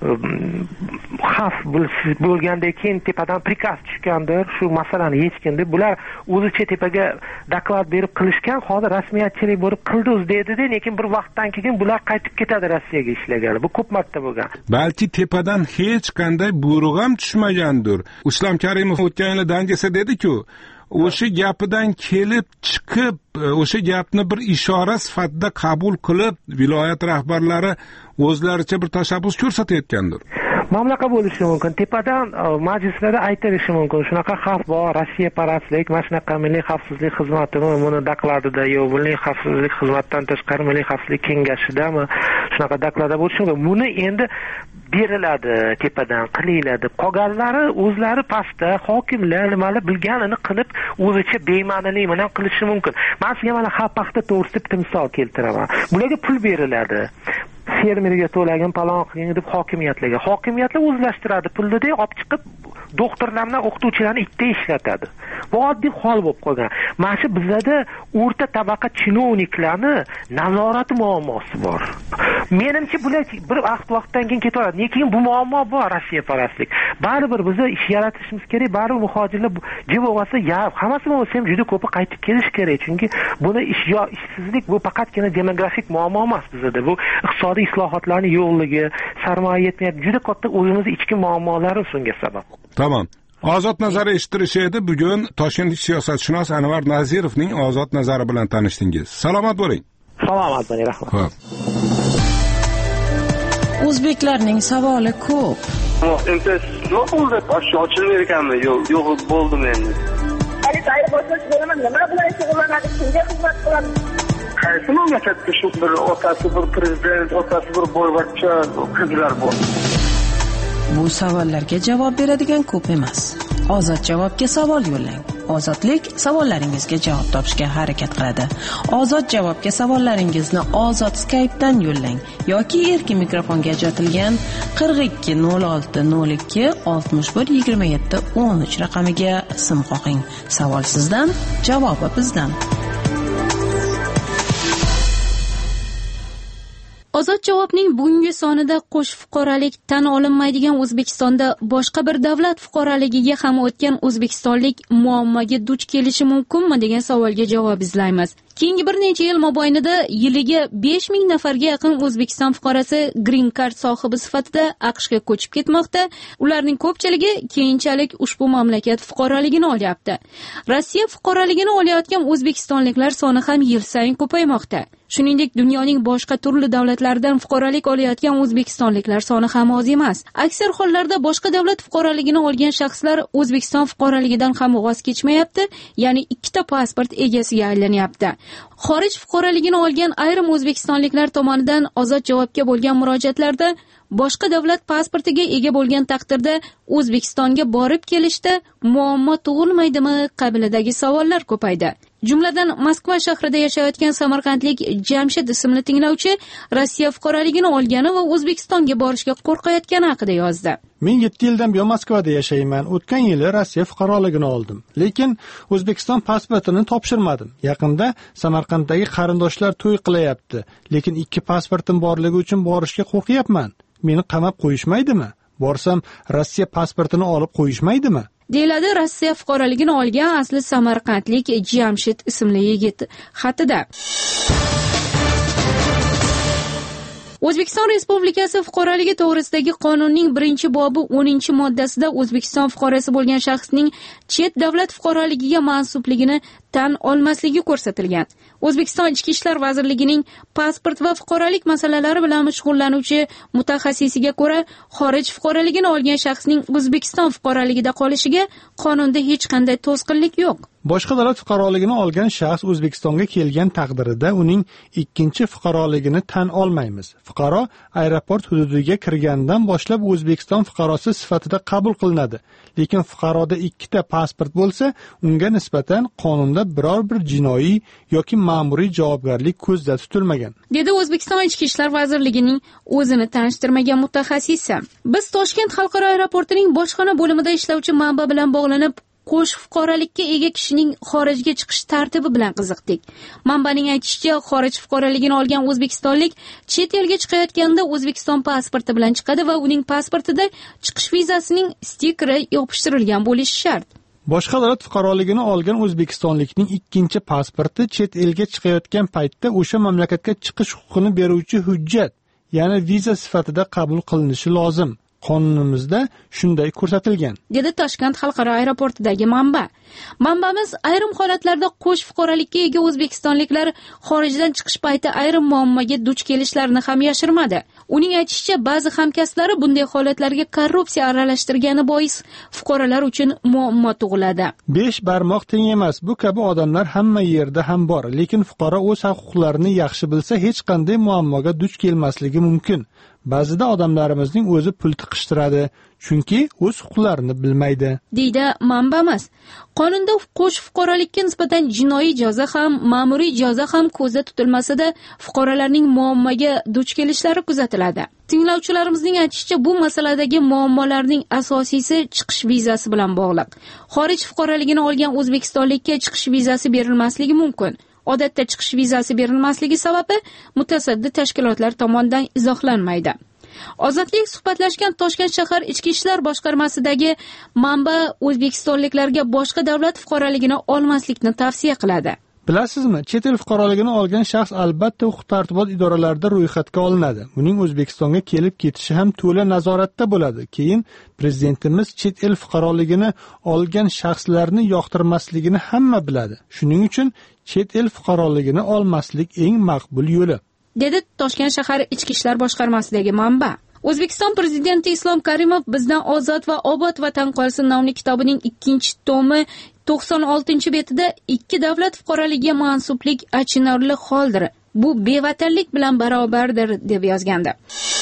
xavf bo'lgandan keyin tepadan prikaz tushgandir, shu masalani yechgandir. Bular o'zicha tepaga doklad berib qilishgan, hozir rasmiyatchilik bo'lib qildi dedi-da, lekin bir vaqtdan keyin bular qaytib ketadi Rossiyaga ishlagani. Bu ko'p marta bo'lgan. Balki tepadan hech qanday buyruq ham tushmagandir. Islom Karimov o'tgan yili dangasa dedi-ku, o'sha gapidan kelib chiqib, o'sha gapni bir ishora sifatida qabul qilib, viloyat rahbarlari o'zlaricha bir tashabbus ko'rsatayotgandir. Mamlaqa bo'lishi mumkin. Tepadan majlislarda aytilishi mumkin. Shunaqa xavf bor, Rossiya parastlik, mana shunaqa milliy xavfsizlik xizmatimi buni dokladida, yo milliy xavfsizlik xizmatidan tashqari milliy xavfsizlik kengashidami shunaqa dokladda bo'lishi mumkin. Buni endi beriladi, tepadan qililadi. Qolganlari o'zlari pastda hokimlar nimalar bilganini qilib, o'zicha bema'nilik bilan qilishi mumkin. Men sizga mana paxta to'g'risida bitta misol keltiraman. Bularga pul beriladi. Fermerga to'lagin, palon qiling deb hokimiyatlar o'zlashtiradi pulni olib chiqib doktorlarni, o'qituvchilarni itda ishlatadi. Bu oddiy hol bo'lib qolgan. Mana shu bizda o'rta tabaqa chinovniklarni nazorati muammosi bor. Menimcha bular bir vaqtdan keyin ketaveradi. Lekin bu muammo bor, Rossiya parastlik. Baribir biz ish yaratishimiz kerak, baribir muhojirlar jib bo'lmasa, hammasi bo'lsa ham juda ko'pi qaytib kelish kerak. Chunki buni ishsizlik bu faqatgina demografik muammo emas bizda. Bu iqtisodiy islohotlarning yo'qligi, sarmoya yetmayapti. Juda katta o'zimizning ichki muammolari shunga sabab. Tamam. Ozod nazari eshitirishi edi. Bugun Toshkentlik siyosatshunos Anvar Nazirovning ozod nazari bilan tanishdingiz. Salomat bo'ling. Salomat bo'ling, rahmat. Xo'p. O'zbeklarning savoli ko'p. Imtiyoz yo'q bo'ldi, ochilmaydi ekanmi? Yo'q bo'ldim endi. Ayni boshlash beraman, nima bilan shug'ullanadi, kimga xizmat qiladi? Qaysi mamlakatda shu bir otasi bir prezident, otasi bir boyvachcha qizlar bor? Bu savollarga javob beradigan ko'p emas. Ozod javobga savol yo'llang. Ozodlik savollaringizga javob topishga harakat qiladi. Ozod javobga savollaringizni Ozod Skype'dan yo'llang yoki erkin mikrofonga ajratilgan 42 06 02 61 27 13 raqamiga sim qo'ying. Savol sizdan, javobi bizdan. Ozod javobning bugungi sonida qo'sh fuqarolik tan olinmaydigan O'zbekistonda boshqa bir davlat fuqaroligiga ham o'tgan o'zbekistonlik muammoga duch kelishi mumkinmi degan savolga javob izlaymiz. keyingi bir necha yil mobaynida yiliga 5000 nafarga yaqin O'zbekiston fuqarosi green card sohibi sifatida AQShga ko'chib ketmoqda. Ularning ko'pchiligi keyinchalik ushbu mamlakat fuqaroligini olyapti. Rossiya fuqaroligini olayotgan o'zbekistonliklar soni ham yil sayin ko'paymoqda. Shuningdek, dunyoning boshqa turli davlatlaridan fuqarolik olayotgan o'zbekistonliklar soni ham oz emas. Aksar hollarda boshqa davlat fuqaroligini olgan shaxslar O'zbekiston fuqaroligidan ham voz kechmayapti, ya'ni ikkita pasport egasiga aylanyapti. Xorij fuqaroligini olgan ayrim o'zbekistonliklar tomonidan ozod javobga bo'lgan murojaatlarda boshqa davlat pasportiga ega bo'lgan taqdirda O'zbekistonga borib kelishda muammo tug'ilmaydimi qabilidagi savollar ko'paydi. Jumladan, Moskva shahrida yashayotgan samarqandlik Jamshid ismli tinglovchi Rossiya fuqaroligini olgani va O'zbekistonga borishga qo'rqayotgani haqida yozdi. Men 7 yildan buyon Moskvada yashayman. O'tgan yili Rossiya fuqaroligini oldim, lekin O'zbekiston pasportini topshirmadim. Yaqinda Samarqanddagi qarindoshlar to'y qilayapti, lekin 2 pasportim borligi uchun borishga qo'rqyapman. Meni qamab qo'yishmaydimi? Borsam Rossiya pasportini olib qo'yishmaydimi? deyiladi Rossiya fuqaroligini olgan asli samarqandlik Jamshid ismli yigit xatida. O'zbekiston Respublikasi fuqaroligi to'g'risidagi qonunning 1-bobi 10-moddasida O'zbekiston fuqarosi bo'lgan shaxsning chet davlat fuqaroligiga mansubligini tan olmasligi ko'rsatilgan. O'zbekiston Ichki ishlar vazirligining pasport va fuqarolik masalalari bilan shug'ullanuvchi mutaxassisiga ko'ra, xorij fuqaroligini olgan shaxsning O'zbekiston fuqaroligida qolishiga qonunda hech qanday to'sqinlik yo'q. Boshqa davlat fuqaroligini olgan shaxs O'zbekistonga kelgan taqdirida uning ikkinchi fuqaroligini tan olmaymiz. Fuqaro aeroport hududiga kirgandan boshlab O'zbekiston fuqarosi sifatida qabul qilinadi. Lekin fuqaroda 2 pasport bo'lsa, unga nisbatan qonunda biror bir jinoiy yoki ma'muriy javobgarlik ko'zda tutilmagan, dedi O'zbekiston Ichki ishlar vazirligining o'zini tanishtirmagan mutaxassisi. Biz Toshkent xalqaro aeroportining bojxona bo'limida ishlovchi manba bilan bog'lanib, qo'sh fuqarolikka ega kishining xorijga chiqish tartibi bilan qiziqdik. Manbaning aytishicha, xorij fuqaroligini olgan o'zbekistonlik chet elga chiqayotganda O'zbekiston pasporti bilan chiqadi va uning pasportida chiqish vizasining stikeri yopishtirilgan bo'lishi shart. Boshqa davlat fuqaroligini olgan o'zbekistonlikning ikkinchi pasporti chet elga chiqayotgan paytda o'sha mamlakatga chiqish huquqini beruvchi hujjat, ya'ni viza sifatida qabul qilinishi lozim. Qonunimizda shunday ko'rsatilgan, dedi Toshkent xalqaro aeroportidagi manba. Manbamiz ayrim holatlarda qo'sh fuqarolikka ega o'zbekistonliklar xorijdan chiqish payti ayrim muammoga duch kelishlarini ham yashirmadi. Uning aytishicha, ba'zi hamkasblari bunday holatlarga korrupsiya aralashtirgani bois fuqarolar uchun muammo tug'iladi. 5 barmoq teng emas. Bu kabi odamlar hamma yerda ham bor, lekin fuqaro o'z huquqlarini yaxshi bilsa hech qanday muammoga duch kelmasligi mumkin. Ba'zida odamlarimizning o'zi pul tiqishtiradi, chunki o'z huquqlarini bilmaydi, deydi manbamiz. Qonunda qo'sh fuqarolikka nisbatan jinoiy jazo ham, ma'muriy jazo ham ko'zda tutilmasada fuqarolarning muammoga duch kelishlari kuzatiladi. Tinglovchilarimizning aytishicha, bu masaladagi muammolarning asosiysi chiqish vizasi bilan bog'liq. Xorij fuqaroligini olgan o'zbekistonlikka chiqish vizasi berilmasligi mumkin. Odatda chiqish vizasi berilmasligi sababi mutasaddi tashkilotlar tomonidan izohlanmaydi. Ozodlik suhbatlashgan Toshkent shahar Ichki ishlar boshqarmasidagi manba o'zbekistonliklarga boshqa davlat fuqaroligini olmaslikni tavsiya qiladi. Bilasizmi, chet el fuqaroligini olgan shaxs albatta huquq-tartibot idoralarida ro'yxatga olinadi. Uning O'zbekistonga kelib ketishi ham to'la nazoratda bo'ladi. Keyin prezidentimiz chet el fuqaroligini olgan shaxslarni yoqtirmasligini hamma biladi. Shuning uchun chet el fuqaroligini olmaslik eng maqbul yo'li, dedi Toshkent shahar Ichki ishlar boshqarmasidagi manba. O'zbekiston prezidenti Islom Karimov Bizdan ozod va obod vatan qolsin nomli kitobining 2-tomi 96-betida 2 davlat fuqaroligiga mansublik achinarli holdir. Bu bevatanlik bilan barobardir deb yozgandi.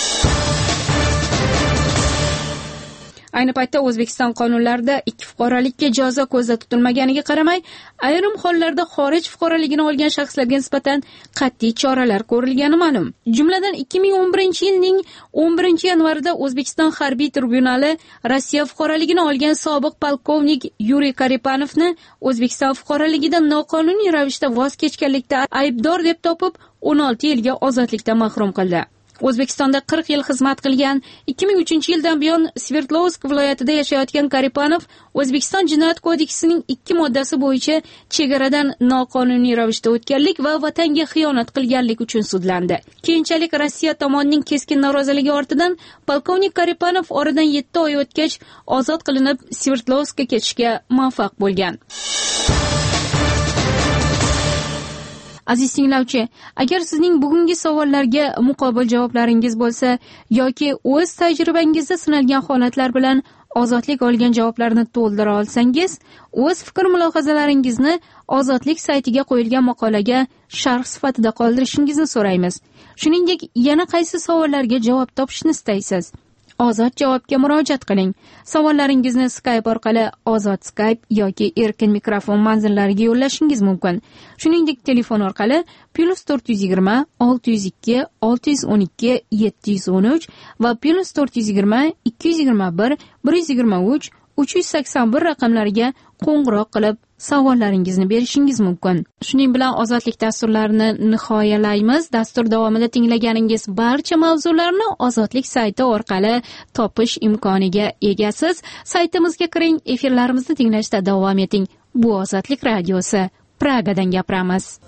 Ayni paytda O'zbekiston qonunlarida 2 fuqarolikka jazo ko'zda tutilmaganiga qaramay, ayrim hollarda xorij fuqaroligini olgan shaxslarga nisbatan qat'iy choralar ko'rilgani ma'lum. Jumladan 2011-yilning 11-yanvarida O'zbekiston harbiy tribunali Rossiya fuqaroligini olgan sobiq polkovnik Yuriy Karipanovni O'zbekiston fuqaroligidan noqonuniy ravishda voz kechganlikda aybdor deb topib, 16 yilga ozodlikdan mahrum qildi. O'zbekistonda 40 yil xizmat qilgan, 2003 yildan buyon Sverdlovsk viloyatida yashayotgan Karipanov O'zbekiston Jinoyat kodeksining 2 moddasi bo'yicha chegaradan noqonuniy ravishda o'tganlik va vatanga xiyonat qilganlik uchun sudlandi. Keyinchalik Rossiya tomonining keskin noroziligi ortidan polkovnik Karipanov oradan 7 oy o'tgach ozod qilinib Sverdlovskka ketishga muvaffaq bo'lgan. Aziz tinglovchi, agar sizning bugungi savollarga muqobil javoblaringiz bo'lsa yoki o'z tajribangizda sinalgan holatlar bilan ozodlik olgan javoblarni to'ldira olsangiz, o'z fikr-mulohazalaringizni Ozodlik saytiga qo'yilgan maqolaga sharh sifatida qoldirishingizni so'raymiz. Shuningdek, yana qaysi savollarga javob topishni istaysiz? Ozod javobga murojaat qiling. Savollaringizni Skype orqali Ozod Skype yoki erkin mikrofon manzillariga yo'llashingiz mumkin. Shuningdek, telefon orqali +420 602 612 713 va +420 221 123 381 raqamlariga qo'ng'iroq qilib savollaringizni berishingiz mumkin. Shuning bilan Ozodlik dasturlarini nihoyalaymiz. Dastur davomida tinglaganingiz barcha mavzularni Ozodlik sayti orqali topish imkoniga egasiz. Saytimizga kiring, efirlarimizni tinglashda davom eting. Bu Ozodlik radiosi. Pragadan gapiramiz.